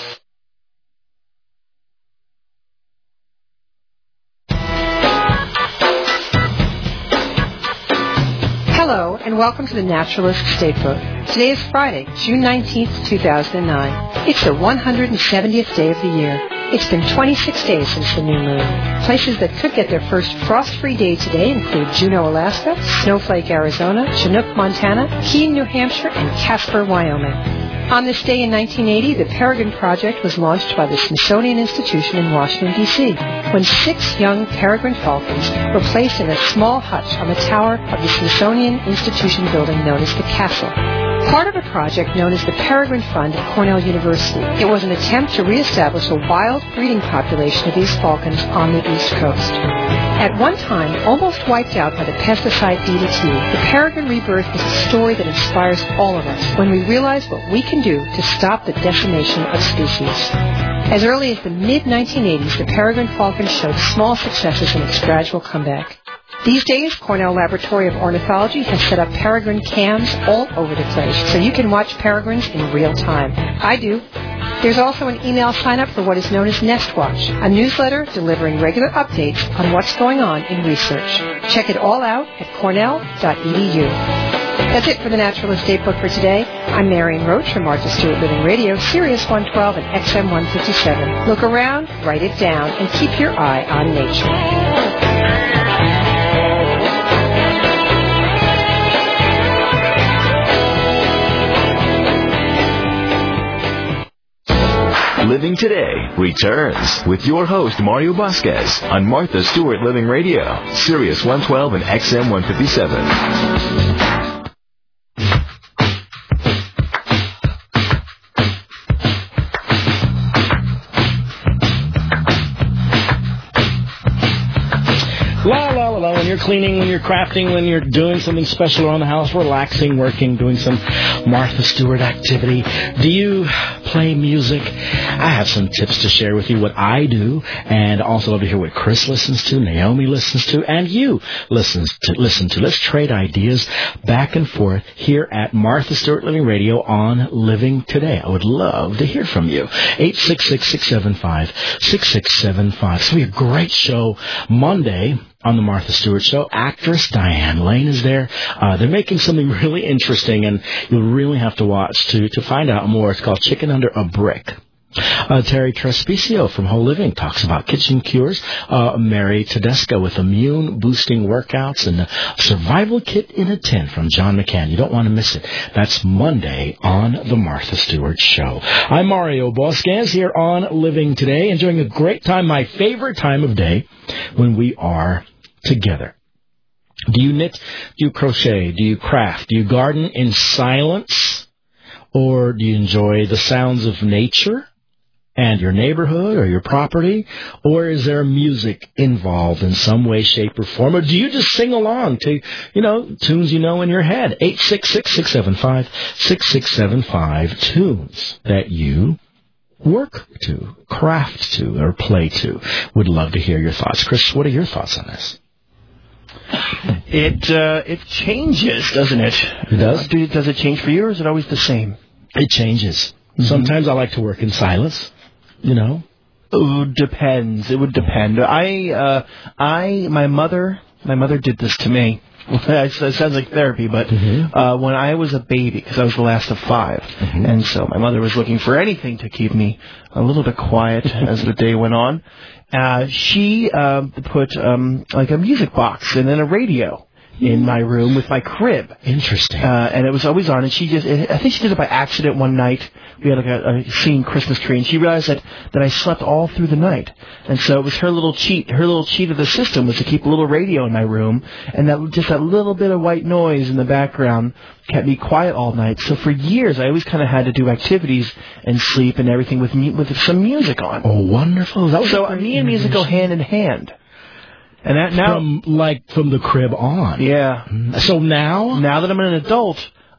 Hello, and welcome to the Naturalist Statebook. Today is Friday, June nineteenth, two thousand nine. It's the one hundred seventieth day of the year. It's been twenty-six days since the new moon. Places that could get their first frost-free day today include Juneau, Alaska, Snowflake, Arizona, Chinook, Montana, Keene, New Hampshire, and Casper, Wyoming. On this day in nineteen eighty, the Peregrine Project was launched by the Smithsonian Institution in Washington, D C, when six young peregrine falcons were placed in a small hutch on the tower of the Smithsonian Institution building known as the Castle. Part of a project known as the Peregrine Fund at Cornell University. It was an attempt to reestablish a wild breeding population of these falcons on the East Coast. At one time, almost wiped out by the pesticide D D T, the peregrine rebirth is a story that inspires all of us when we realize what we can do to stop the decimation of species. As early as the mid nineteen eighties, the peregrine falcon showed small successes in its gradual comeback. These days, Cornell Laboratory of Ornithology has set up peregrine cams all over the place, so you can watch peregrines in real time. I do. There's also an email sign-up for what is known as Nest Watch, a newsletter delivering regular updates on what's going on in research. Check it all out at cornell dot e d u. That's it for the Naturalist Statebook for today. I'm Marion Roach from Martha Stewart Living Radio, Sirius one twelve and X M one fifty-seven. Look around, write it down, and keep your eye on nature. Living Today returns with your host, Mario Vasquez, on Martha Stewart Living Radio, Sirius one twelve and X M one fifty-seven. La, la, la, la. When you're cleaning, when you're crafting, when you're doing something special around the house, relaxing, working, doing some Martha Stewart activity, do you play music? I have some tips to share with you what I do, and also love to hear what Chris listens to, Naomi listens to, and you listens to, listen to. Let's trade ideas back and forth here at Martha Stewart Living Radio on Living Today. I would love to hear from you. eight six six, six seven five, six six seven five. It's going to be a great show Monday on the Martha Stewart Show. Actress Diane Lane is there. Uh, they're making something really interesting, and you'll really have to watch to, to find out more. It's called Chicken Under a Brick. Uh, Terry Trespicio from Whole Living talks about kitchen cures. Uh, Mary Tedesco with immune-boosting workouts, and a survival kit in a tin from John McCann. You don't want to miss it. That's Monday on the Martha Stewart Show. I'm Mario Vasquez here on Living Today, enjoying a great time, my favorite time of day, when we are together. Do you knit? Do you crochet? Do you craft? Do you garden in silence? Or do you enjoy the sounds of nature and your neighborhood or your property? Or is there music involved in some way, shape, or form? Or do you just sing along to, you know, tunes you know in your head? eight six six, six seven five, six six seven five, tunes that you work to, craft to, or play to. Would love to hear your thoughts. Chris, what are your thoughts on this? It uh, it changes, doesn't it? It does? Uh, do, does it change for you, or is it always the same? It changes. Mm-hmm. Sometimes I like to work in silence, you know. Oh, depends. It would depend. I, uh, I, my mother, my mother did this to me. It sounds like therapy, but mm-hmm. uh, when I was a baby, because I was the last of five, mm-hmm. and so my mother was looking for anything to keep me a little bit quiet as the day went on, uh, she uh, put um, like a music box and then a radio in my room with my crib. Interesting. Uh, and it was always on, and she just, I think she did it by accident one night. We had like a, a singing Christmas tree, and she realized that, that I slept all through the night. And so it was her little cheat. Her little cheat of the system was to keep a little radio in my room, and that just that little bit of white noise in the background kept me quiet all night. So for years, I always kind of had to do activities and sleep and everything with mu- with some music on. Oh, wonderful. That was so me and music go hand in hand. And that now, from like from the crib on. Yeah. So now, now that I'm an adult,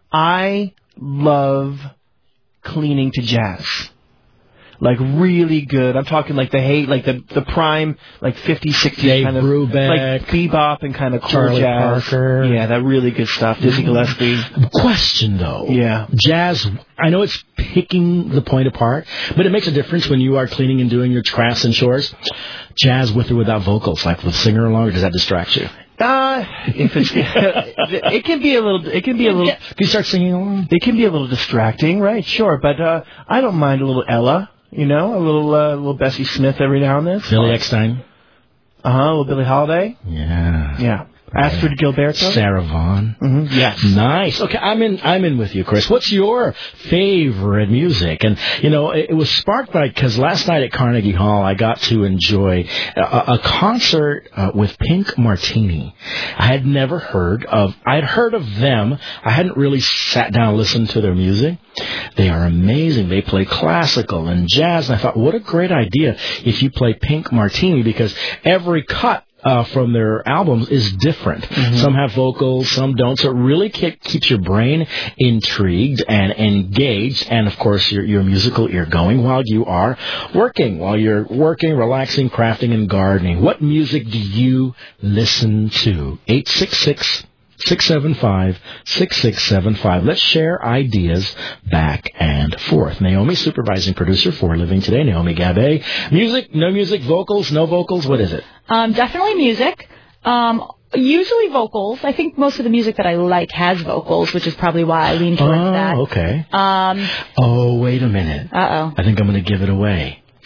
I love cleaning to jazz. Like really good. I'm talking like the hate, like the the prime, like fifties, sixties Dave kind of Brubeck, like bebop and kind of cool Charlie jazz. Parker. Yeah, that really good stuff. Dizzy Gillespie. Question though. Yeah. Jazz. I know it's picking the point apart, but it makes a difference when you are cleaning and doing your crafts and chores. Jazz with or without vocals, like with singer along, or does that distract you? Uh, if it's, it can be a little, it can be a little, if you start singing along, it can be a little distracting, right? Sure, but, uh, I don't mind a little Ella, you know, a little, uh, little Bessie Smith every now and then. Billy Eckstein. Uh-huh, a little Billie Holiday. Yeah. Yeah. Astrid Gilberto. Sarah Vaughan. Mm-hmm. Yes. Nice. Okay, I'm in. I'm in with you, Chris. What's your favorite music? And you know, it, it was sparked by because last night at Carnegie Hall, I got to enjoy a, a concert uh, with Pink Martini. I had never heard of. I had heard of them. I hadn't really sat down and listened to their music. They are amazing. They play classical and jazz. And I thought, what a great idea if you play Pink Martini, because every cut Uh, from their albums is different. Mm-hmm. Some have vocals, some don't. So it really ke- keeps your brain intrigued and engaged, and of course your your musical ear going while you are working, while you're working, relaxing, crafting, and gardening. What music do you listen to? eight six six, six seven five, six six seven five. Let's share ideas back and forth. Naomi, supervising producer for Living Today. Naomi Gabe. Music, no music, vocals, no vocals. What is it? Um, definitely music. Um, usually vocals. I think most of the music that I like has vocals, which is probably why I lean towards oh, that. okay. Um, oh, wait a minute. Uh-oh. I think I'm going to give it away.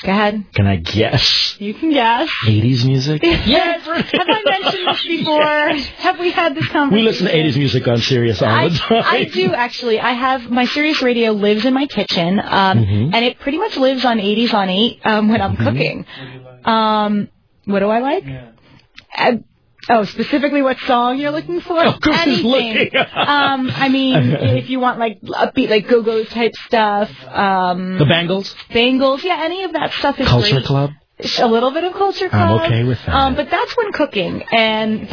Go ahead. Can I guess? You can guess. eighties music? Yes. Have I mentioned this before? Yes. Have we had this conversation? We listen to eighties music on Sirius all the time. I, I do, actually. I have, my Sirius radio lives in my kitchen, um, mm-hmm. and it pretty much lives on eighties on eight um, when I'm mm-hmm. cooking. Um, what do I like? Yeah. Uh, Oh, specifically what song you're looking for? Oh, Anything. Looking. um, I mean, if you want like upbeat, like Go-Go type stuff. Um, the Bangles? Bangles, yeah, any of that stuff is Culture great. Club? A little bit of Culture Club. I'm okay with that. Um, but that's when cooking, and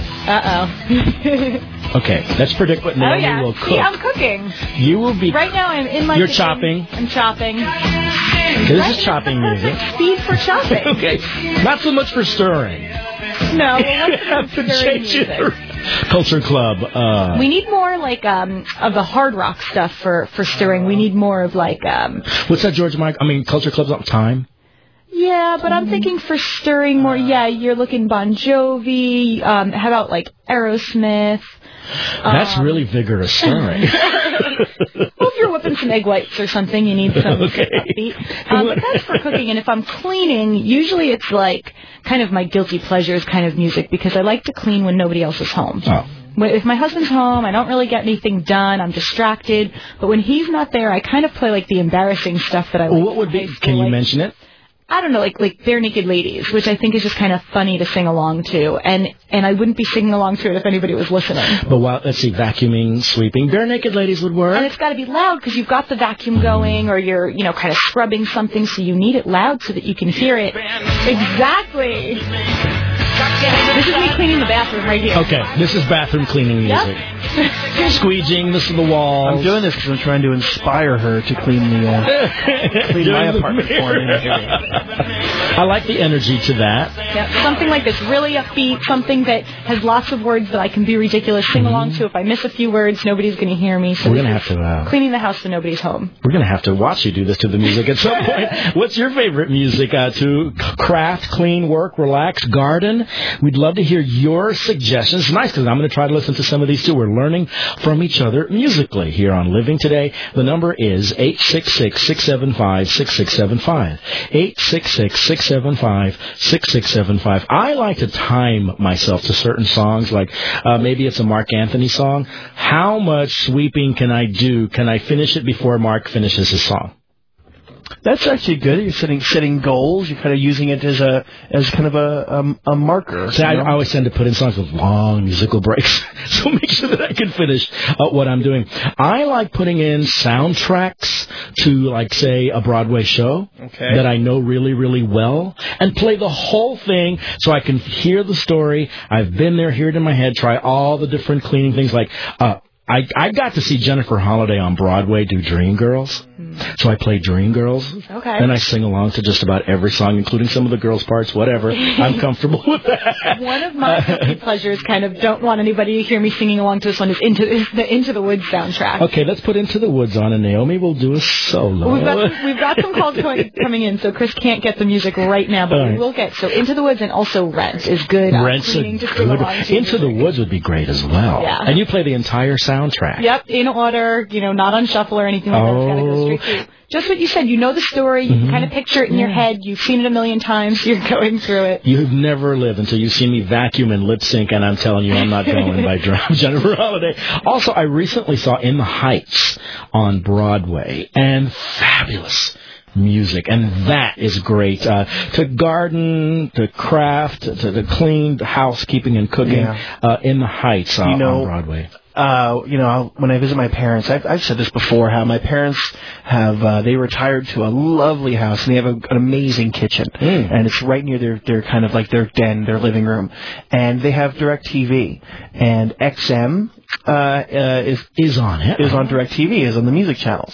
uh-oh. Okay, let's predict what Naomi oh, yeah. will cook. See, I'm cooking. You will be... Right now I'm in my You're kitchen. chopping. I'm chopping. Okay, this right is chopping music. Speed for chopping. Okay, not so much for stirring. No, well, what's the stirring music? Culture Club. Uh, we need more like um of the hard rock stuff for, for stirring. We need more of like um. What's that, George Mike? I mean, Culture Club's on time. Yeah, but I'm thinking for stirring more. Yeah, you're looking Bon Jovi. Um, how about like Aerosmith? That's um, really vigorous stirring. Well, if you're whipping some egg whites or something, you need some okay. upbeat. Um, but that's for cooking. And if I'm cleaning, usually it's like kind of my guilty pleasures kind of music because I like to clean when nobody else is home. Oh. If my husband's home, I don't really get anything done. I'm distracted. But when he's not there, I kind of play like the embarrassing stuff that I like. What would be? Can you like, mention it? I don't know, like like Bare Naked Ladies, which I think is just kind of funny to sing along to, and and I wouldn't be singing along to it if anybody was listening. But while let's see, vacuuming, sweeping, Bare Naked Ladies would work. And it's got to be loud because you've got the vacuum going, or you're you know kind of scrubbing something, so you need it loud so that you can hear it. Exactly. This is me cleaning the bathroom right here. Okay, this is bathroom cleaning music. Yep. Squeeging, this is the wall. I'm doing this because I'm trying to inspire her to clean the uh, clean my apartment for me. I like the energy to that. Yeah, something like this, really upbeat, something that has lots of words that I can be ridiculous, sing mm-hmm. along to. If I miss a few words, nobody's going to hear me. So we're going to have to uh, cleaning the house when nobody's home. We're going to have to watch you do this to the music at some point. What's your favorite music uh, to craft, clean, work, relax, garden? We'd love to hear your suggestions. It's nice because I'm going to try to listen to some of these too. We're learning from each other musically here on Living Today. The number is eight six six, six seven five, six six seven five. eight six six, six seven five, six six seven five. I like to time myself to certain songs, like uh, maybe it's a Mark Anthony song. How much sweeping can I do? Can I finish it before Mark finishes his song? That's actually good. You're setting setting goals. You're kind of using it as a as kind of a um, a marker. See, I, I always tend to put in songs with long musical breaks, so make sure that I can finish uh, what I'm doing. I like putting in soundtracks to, like, say, a Broadway show okay. that I know really, really well, and play the whole thing so I can hear the story. I've been there, hear it in my head, try all the different cleaning things, like. Uh, I, I got to see Jennifer Holliday on Broadway do Dreamgirls, mm. so I play Dreamgirls, okay. and I sing along to just about every song, including some of the girls' parts, whatever. I'm comfortable with that. One of my guilty pleasures, kind of don't want anybody to hear me singing along to this one, is Into the Into the Woods soundtrack. Okay, let's put Into the Woods on, and Naomi will do a solo. We've got, we've got some calls going, coming in, so Chris can't get the music right now, but right. we will get. So Into the Woods and also Rent is good. Rent's a good. Into the Woods would be great as well. Yeah. And you play the entire soundtrack. Yep, in order, you know, not on shuffle or anything like oh. that. It's got to go straight through. Just what you said, you know the story, you mm-hmm. can kind of picture it in yeah. your head, you've seen it a million times, you're going through it. You've never lived until you've seen me vacuum and lip sync, and I'm telling you, I'm not going by Jennifer Holliday. Also, I recently saw In the Heights on Broadway, and fabulous music, and that is great. Uh, to garden, to craft, to, to clean, to housekeeping and cooking, yeah. uh, In the Heights uh, you know, on Broadway. Uh, you know, I'll, when I visit my parents, I've, I've said this before, how my parents have, uh, they retired to a lovely house, and they have a, an amazing kitchen. Mm. And it's right near their, their kind of like their den, their living room. And they have DirecTV. And X M, uh, uh, is, is on it. Is on DirecTV, is on the music channels.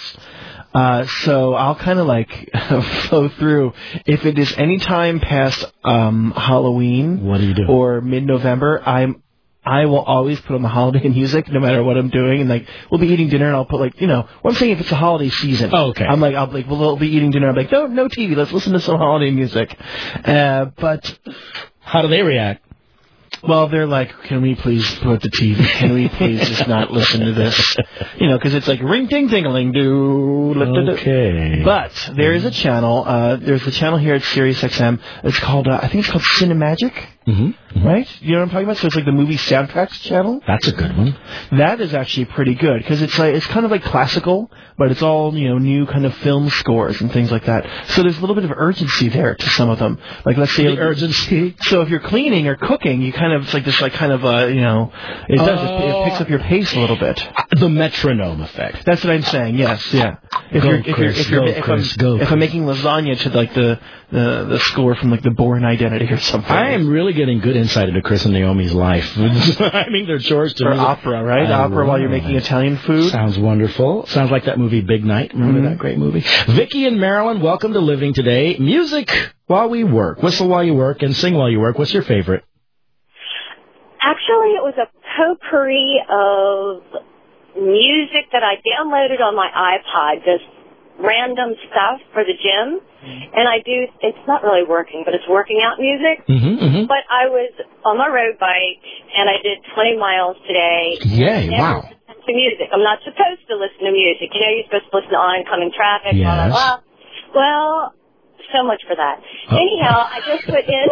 Uh, so I'll kind of like flow through. If it is any time past, um, Halloween. What do you do? Or mid-November, I'm, I will always put on the holiday music no matter what I'm doing, and like we'll be eating dinner, and I'll put like you know. What I'm saying, if it's a holiday season, oh, okay. I'm like I'll be like we'll, we'll be eating dinner. I'm like no no T V, let's listen to some holiday music. Uh, but how do they react? Well, they're like, can we please put the T V? Can we please just not listen to this? You know, because it's like ring ting tingling do. Okay. But there is a channel. Uh, there's a channel here at Sirius X M. It's called. Uh, I think it's called Cinemagic. Mm-hmm. Right? You know what I'm talking about? So it's like the movie soundtracks channel. That's a good one. That is actually pretty good because it's like it's kind of like classical, but it's all, you know, new kind of film scores and things like that. So there's a little bit of urgency there to some of them. Like let's say the urgency. So if you're cleaning or cooking, you kind of it's like this like kind of uh you know it does Oh. it, it picks up your pace a little bit. The metronome effect. That's what I'm saying. Yes, yeah. If Go, you're if you're Chris, if you're go, if Chris, I'm go, if Chris. I'm making lasagna to like the the the score from like the Bourne Identity or something. I am really getting good insight into Chris and Naomi's life. I mean, their chores to Or me. opera, right? I Opera while you're love making it. Italian food. Sounds wonderful. Sounds like that movie Big Night. Remember Mhm. that great movie? Vicky in Maryland, welcome to Living Today. Music while we work. Whistle while you work and sing while you work. What's your favorite? Actually, it was a potpourri of music that I downloaded on my iPod, just random stuff for the gym. And I do, it's not really working, but it's working out music. Mm-hmm, mm-hmm. But I was on my road bike, and I did twenty miles today. Yay, Never wow. listened to music. I'm not supposed to listen to music. You know, you're supposed to listen to oncoming traffic, blah, blah, Yes. blah. Well, so much for that. Oh. Anyhow, I just put in,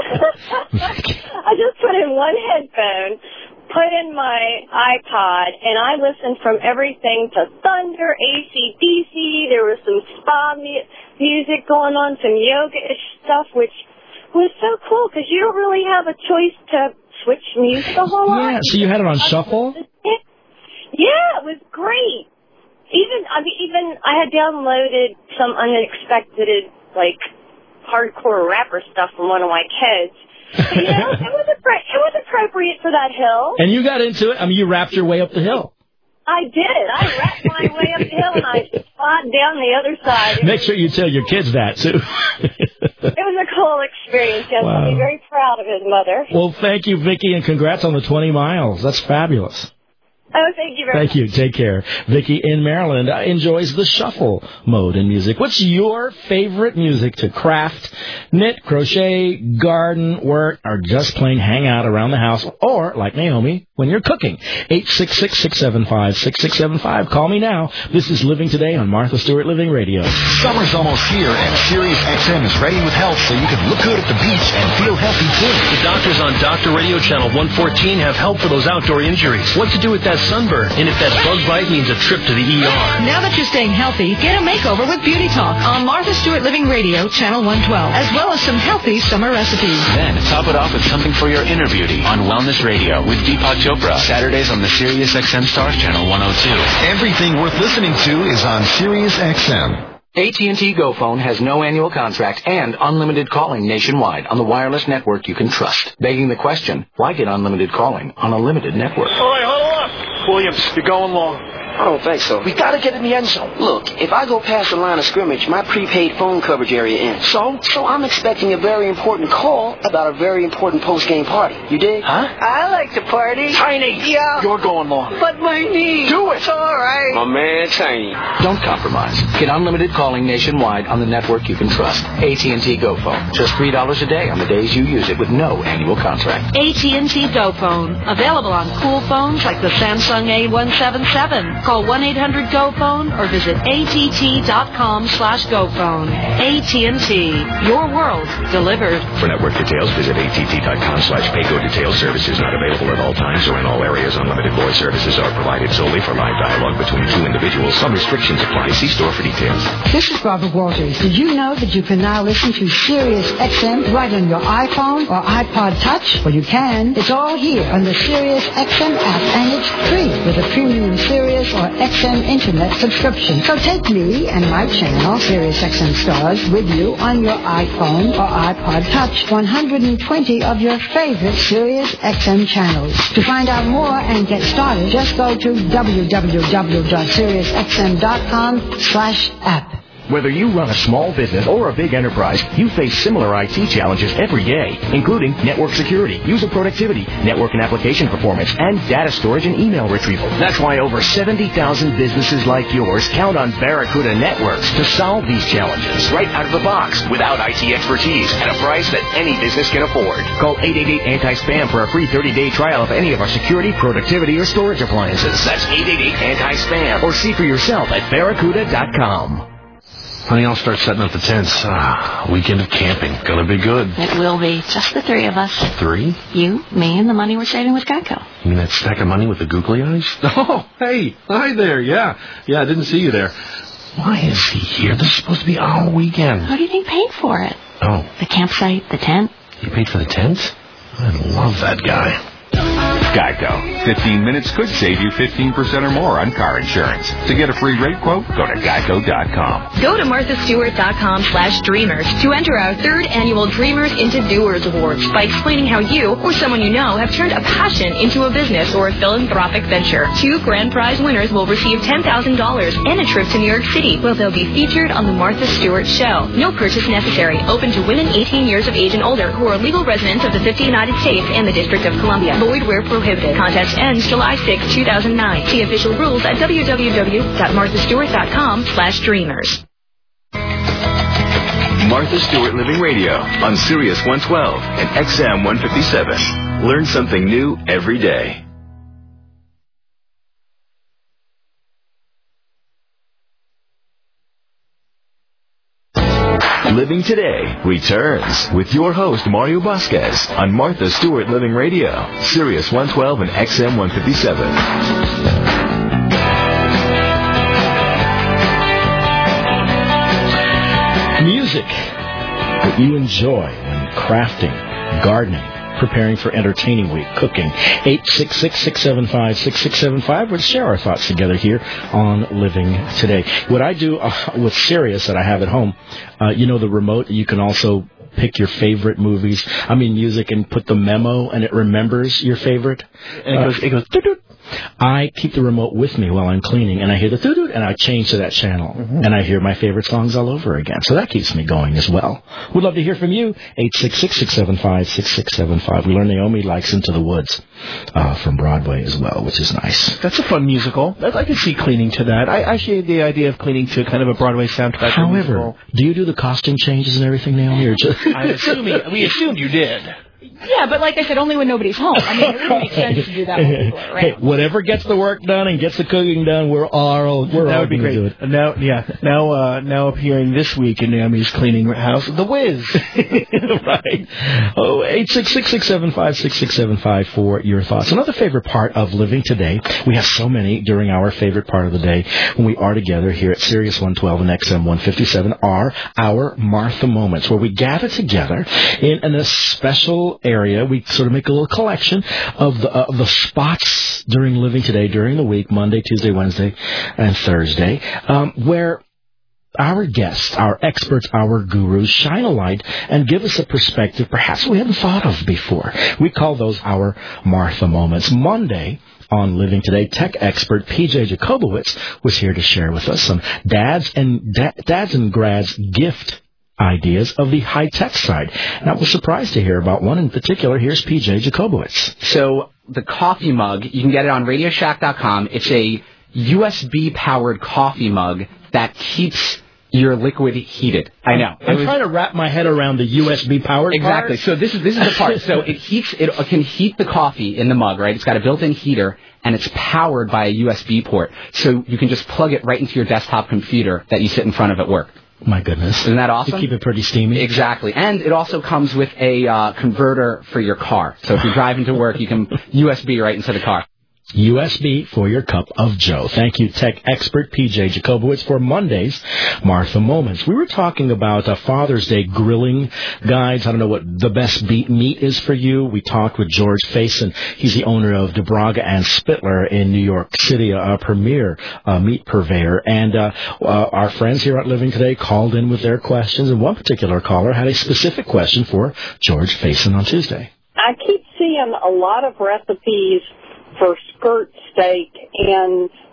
I just put in one headphone, put in my iPod, and I listened from everything to Thunder, A C D C. There was some spa mu- music going on, some yoga-ish stuff, which was so cool because you don't really have a choice to switch music a whole lot. Yeah, so you had it on shuffle? Yeah, it was great. Even I mean, even I had downloaded some unexpected, like, hardcore rapper stuff from one of my kids. But, you know, it was appro- it was appropriate for that hill. And you got into it. I mean, you rapped your way up the hill. I did. I rapped my way up the hill and I spot down the other side. It Make was, sure you tell your kids that, too. it was a cool experience. Yes, Wow. I'll be very proud of his mother. Well, thank you, Vicky, and congrats on the twenty miles. That's fabulous. Oh, thank you very Thank much. you. Take care. Vicky in Maryland uh, enjoys the shuffle mode in music. What's your favorite music to craft, knit, crochet, garden, work, or just plain hang out around the house, or, like Naomi, when you're cooking? eight six six, six seven five, six six seven five. Call me now. This is Living Today on Martha Stewart Living Radio. Summer's almost here, and Sirius X M is ready with health so you can look good at the beach and feel healthy, too. The doctors on Doctor Radio Channel one fourteen have help for those outdoor injuries. What to do with that sunburn, and if that bug bite means a trip to the E R. Now that you're staying healthy, get a makeover with Beauty Talk on Martha Stewart Living Radio, Channel one twelve, as well as some healthy summer recipes. Then top it off with something for your inner beauty on Wellness Radio with Deepak Chopra. Saturdays on the Sirius X M Stars Channel one oh two. Everything worth listening to is on Sirius X M. A T and T GoPhone has no annual contract and unlimited calling nationwide on the wireless network you can trust. Begging the question, why get unlimited calling on a limited network? All right, huddle up. Williams, you're going long. I don't think so. We gotta get in the end zone. Look, if I go past the line of scrimmage, my prepaid phone coverage area ends. So? So I'm expecting a very important call about a very important post-game party. You dig? Huh? I like to party. Tiny. Yeah. You're going long. But my knee. Do it. It's all right. My man, Tiny. Don't compromise. Get unlimited calling nationwide on the network you can trust. A T and T GoPhone. Just three dollars a day on the days you use it with no annual contract. A T and T GoPhone. Available on cool phones like the Samsung A one seventy-seven. Call one eight hundred Go Phone or visit A T T dot com slash GoPhone. A T and T. Your world delivered. For network details, visit A T T dot com slash paygo details. Services not available at all times or in all areas. Unlimited voice services are provided solely for live dialogue between two individuals. Some restrictions apply. See store for details. This is Barbara Walters. Did you know that you can now listen to Sirius X M right on your iPhone or iPod Touch? Well, you can. It's all here on the Sirius X M app, and it's free with a premium Sirius or X M Internet subscription. So take me and my channel, Sirius X M Stars, with you on your iPhone or iPod Touch. one hundred twenty of your favorite Sirius X M channels. To find out more and get started, just go to w w w dot sirius x m dot com slash app. Whether you run a small business or a big enterprise, you face similar I T challenges every day, including network security, user productivity, network and application performance, and data storage and email retrieval. That's why over seventy thousand businesses like yours count on Barracuda Networks to solve these challenges right out of the box without I T expertise at a price that any business can afford. Call eight eight eight anti spam for a free thirty-day trial of any of our security, productivity, or storage appliances. That's eight eight eight anti spam or see for yourself at barracuda dot com. Honey, I'll start setting up the tents. Ah, weekend of camping. Gonna be good. It will be. Just the three of us. Three? You, me, and the money we're saving with Geico. You mean that stack of money with the googly eyes? Oh, hey. Hi there. Yeah. Yeah, I didn't see you there. Why is he here? This is supposed to be our weekend. Who do you think paid for it? Oh. The campsite, the tent. You paid for the tent? I love that guy. Geico. fifteen minutes could save you fifteen percent or more on car insurance. To get a free rate quote, go to geico dot com. Go to martha stewart dot com slash dreamers to enter our third annual Dreamers into Doers Awards by explaining how you or someone you know have turned a passion into a business or a philanthropic venture. Two grand prize winners will receive ten thousand dollars and a trip to New York City, where they'll be featured on The Martha Stewart Show. No purchase necessary. Open to women eighteen years of age and older who are legal residents of the fifty United States and the District of Columbia. Void where prohibited. Contest ends July sixth, two thousand nine. See official rules at w w w dot martha stewart dot com slash dreamers. Martha Stewart Living Radio on Sirius one twelve and X M one fifty-seven. Learn something new every day. Living Today returns with your host Mario Vasquez on Martha Stewart Living Radio, Sirius one twelve and X M one fifty-seven. Music that you enjoy when crafting, gardening, preparing for entertaining week, cooking. eight six six, six seven five, six six seven five. We'll share our thoughts together here on Living Today. What I do uh, with Sirius that I have at home, uh, you know the remote, you can also pick your favorite movies, I mean music, and put the memo, and it remembers your favorite. And it goes, uh, it goes, doo-doo. I keep the remote with me while I'm cleaning, and I hear the doo-doo, and I change to that channel, mm-hmm. and I hear my favorite songs all over again. So that keeps me going as well. We'd love to hear from you. eight six six, six seven five, six six seven five. We learned Naomi likes Into the Woods uh, from Broadway as well, which is nice. That's a fun musical. I could see cleaning to that. I actually the idea of cleaning to kind of a Broadway soundtrack. However, do you do the costume changes and everything, Naomi? Or just I'm assuming we assumed you did. Yeah, but like I said, only when nobody's home. I mean, it really makes sense to do that when people are around. Hey, whatever gets the work done and gets the cooking done, we're all we're that all would be going great. to do it. Now, yeah, now, uh, now appearing this week in Naomi's cleaning house, The Wiz. Right. Oh, eight six six, six seven five, six six seven five for your thoughts. Another favorite part of Living Today. We have so many during our favorite part of the day when we are together here at Sirius one twelve and X M one fifty-seven are our Martha Moments, where we gather together in, in a special area. We sort of make a little collection of the uh, the spots during Living Today, during the week, Monday, Tuesday, Wednesday, and Thursday, um, where our guests, our experts, our gurus shine a light and give us a perspective perhaps we hadn't thought of before. We call those our Martha Moments. Monday, on Living Today, tech expert P J Jacobowitz was here to share with us some dads and da- dads and grads gift ideas of the high-tech side. And I was surprised to hear about one in particular. Here's P J Jacobowitz. So the coffee mug, you can get it on radio shack dot com. It's a U S B-powered coffee mug that keeps your liquid heated. I know. I'm was, trying to wrap my head around the U S B-powered Exactly. part. So this is this is the part. So it heats. It can heat the coffee in the mug, right? It's got a built-in heater, and it's powered by a U S B port. So you can just plug it right into your desktop computer that you sit in front of at work. My goodness. Isn't that awesome? To keep it pretty steamy. Exactly. And it also comes with a uh, converter for your car. So if you're driving to work, you can U S B right into the car. U S B for your cup of joe. Thank you, tech expert P J Jacobowitz, for Monday's Martha Moments. We were talking about uh, Father's Day grilling guides. I don't know what the best beet meat is for you. We talked with George Faison. He's the owner of DeBraga and Spittler in New York City, a premier uh, meat purveyor. And uh, uh, our friends here at Living Today called in with their questions, and one particular caller had a specific question for George Faison on Tuesday. I keep seeing a lot of recipes for skirt steak, and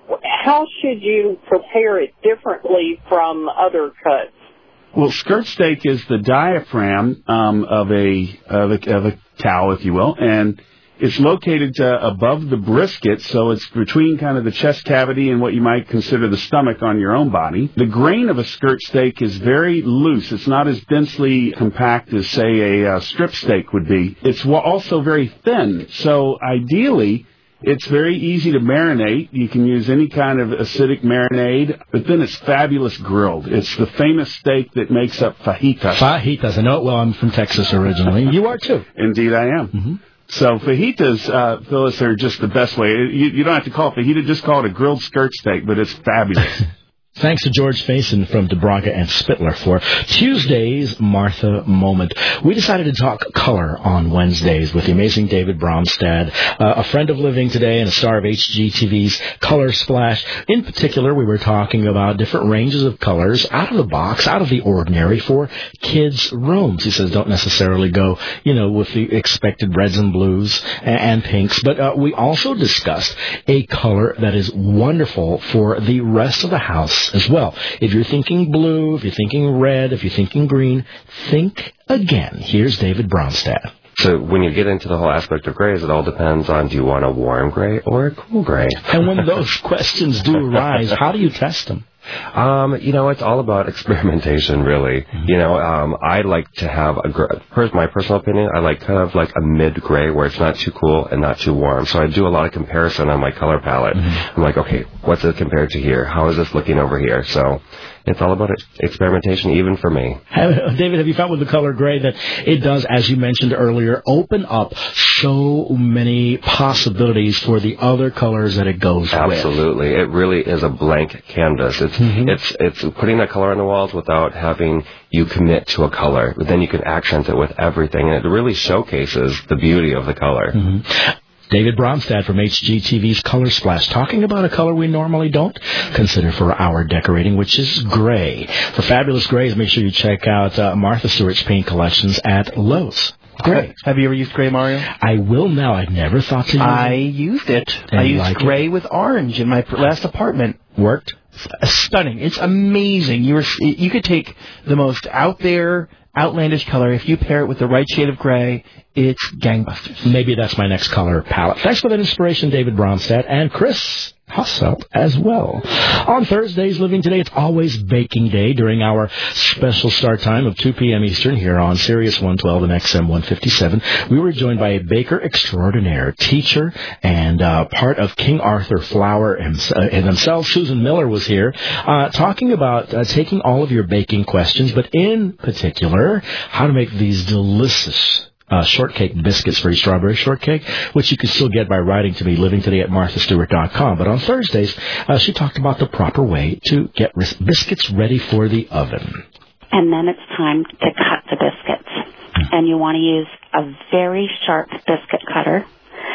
how should you prepare it differently from other cuts? Well, skirt steak is the diaphragm um, of a of a of a cow, if you will, and it's located uh, above the brisket, so it's between kind of the chest cavity and what you might consider the stomach on your own body. The grain of a skirt steak is very loose. It's not as densely compact as, say, a uh, strip steak would be. It's also very thin, so ideally, it's very easy to marinate. You can use any kind of acidic marinade, but then it's fabulous grilled. It's the famous steak that makes up fajitas. Fajitas. I know it well. I'm from Texas originally. You are, too. Indeed, I am. Mm-hmm. So fajitas, uh, Phyllis, are just the best way. You, you don't have to call it fajita, just call it a grilled skirt steak, but it's fabulous. Thanks to George Faison from DeBranca and Spittler for Tuesday's Martha Moment. We decided to talk color on Wednesdays with the amazing David Bromstad, uh, a friend of Living Today and a star of H G T V's Color Splash. In particular, we were talking about different ranges of colors out of the box, out of the ordinary for kids' rooms. He says don't necessarily go, you know, with the expected reds and blues and, and pinks. But uh, we also discussed a color that is wonderful for the rest of the house as well. If you're thinking blue, if you're thinking red, if you're thinking green, think again. Here's David Bromstad. So when you get into the whole aspect of grays, it all depends on do you want a warm gray or a cool gray? And when those questions do arise, how do you test them? Um, you know, it's all about experimentation, really. Mm-hmm. You know, um, I like to have a, gr- per- my personal opinion, I like kind of like a mid-gray where it's not too cool and not too warm. So I do a lot of comparison on my color palette. Mm-hmm. I'm like, okay, what's it compared to here? How is this looking over here? So it's all about experimentation, even for me. David, have you found with the color gray that it does, as you mentioned earlier, open up so many possibilities for the other colors that it goes Absolutely. with? Absolutely. It really is a blank canvas. It's, mm-hmm. it's, it's putting that color on the walls without having you commit to a color. But then you can accent it with everything, and it really showcases the beauty of the color. Mm-hmm. David Bromstad from H G T V's Color Splash, talking about a color we normally don't consider for our decorating, which is gray. For fabulous grays, make sure you check out uh, Martha Stewart's paint collections at Lowe's. Gray. Have you ever used gray, Mario? I will now. I've never thought to use I it. used it. And I used like gray it? with orange in my last apartment. Worked? Stunning. It's amazing. You were, you could take the most out there, outlandish color. If you pair it with the right shade of gray, it's gangbusters. Maybe that's my next color palette. Thanks for that inspiration, David Bromstad, and Chris Husselt as well. On Thursdays, Living Today, it's always baking day during our special start time of two p.m. Eastern here on Sirius one twelve and X M one fifty-seven. We were joined by a baker extraordinaire, teacher, and uh, part of King Arthur Flour himself. Susan Miller was here uh, talking about uh, taking all of your baking questions, but in particular, how to make these delicious Uh, shortcake biscuits for your strawberry shortcake, which you can still get by writing to me, living today at martha stewart dot com. But on Thursdays, uh, she talked about the proper way to get ris- biscuits ready for the oven. And then it's time to cut the biscuits. And you want to use a very sharp biscuit cutter.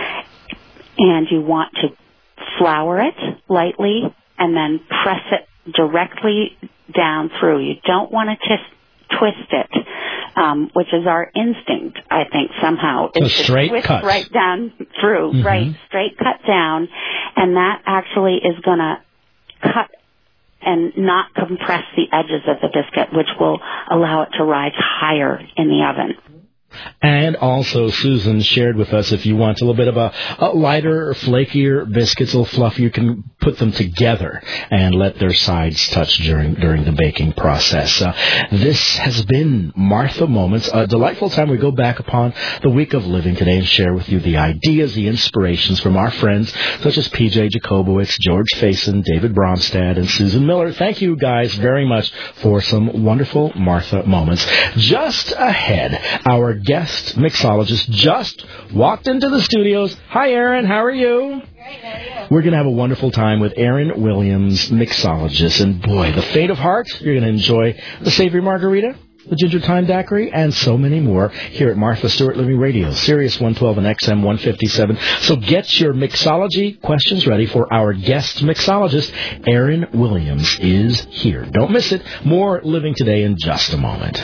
And you want to flour it lightly and then press it directly down through. You don't want to just twist it. Um, which is our instinct, I think, somehow. So is to straight twist cut. right down through, Mm-hmm. right, straight cut down, and that actually is going to cut and not compress the edges of the biscuit, which will allow it to rise higher in the oven. And also, Susan shared with us, if you want a little bit of a, a lighter, flakier biscuits, a little fluffier, you can put them together and let their sides touch during during the baking process. Uh, this has been Martha Moments, a delightful time. We go back upon the week of Living Today and share with you the ideas, the inspirations from our friends such as P J Jacobowitz, George Faison, David Bromstad, and Susan Miller. Thank you guys very much for some wonderful Martha Moments. Just ahead, our guest mixologist just walked into the studios. Hi, Aaron. How are you? Great. How are you? We're going to have a wonderful time with Aaron Williams, mixologist. And boy, the fate of heart, you're going to enjoy the savory margarita, the ginger thyme daiquiri, and so many more here at Martha Stewart Living Radio, Sirius one twelve and X M one fifty-seven. So get your mixology questions ready for our guest mixologist. Aaron Williams is here. Don't miss it. More Living Today in just a moment.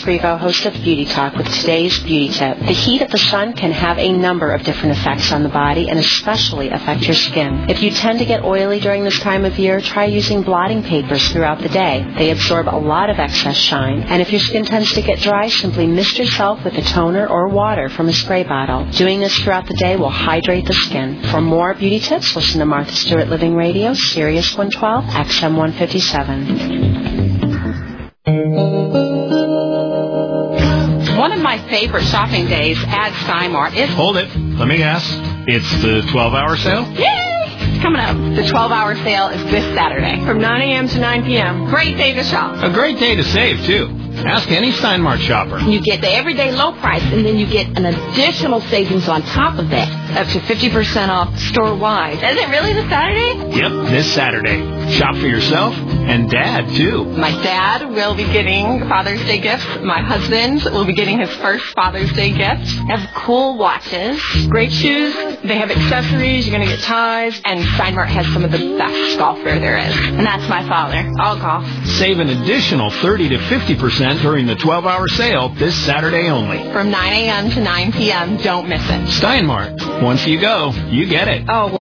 Scrivo, host of Beauty Talk, with today's beauty tip. The heat of the sun can have a number of different effects on the body and especially affect your skin. If you tend to get oily during this time of year, try using blotting papers throughout the day. They absorb a lot of excess shine, and if your skin tends to get dry, simply mist yourself with a toner or water from a spray bottle. Doing this throughout the day will hydrate the skin. For more beauty tips, listen to Martha Stewart Living Radio, Sirius one twelve, X M one fifty-seven. One of my favorite shopping days at Stein Mart is... Hold it. Let me guess. It's the twelve-hour sale? Yay! Coming up, the twelve-hour sale is this Saturday from nine a.m. to nine p.m. Great day to shop. A great day to save, too. Ask any Stein Mart shopper. You get the everyday low price, and then you get an additional savings on top of that. Up to fifty percent off store-wide. Is it really this Saturday? Yep, this Saturday. Shop for yourself and Dad, too. My dad will be getting Father's Day gifts. My husband will be getting his first Father's Day gift. They have cool watches, great shoes. They have accessories. You're going to get ties. And Stein Mart has some of the best golf wear there is. And that's my father. All golf. Save an additional thirty to fifty percent during the twelve-hour sale this Saturday only. From nine a.m. to nine p.m. Don't miss it. Stein Mart. Once you go, you get it. Oh.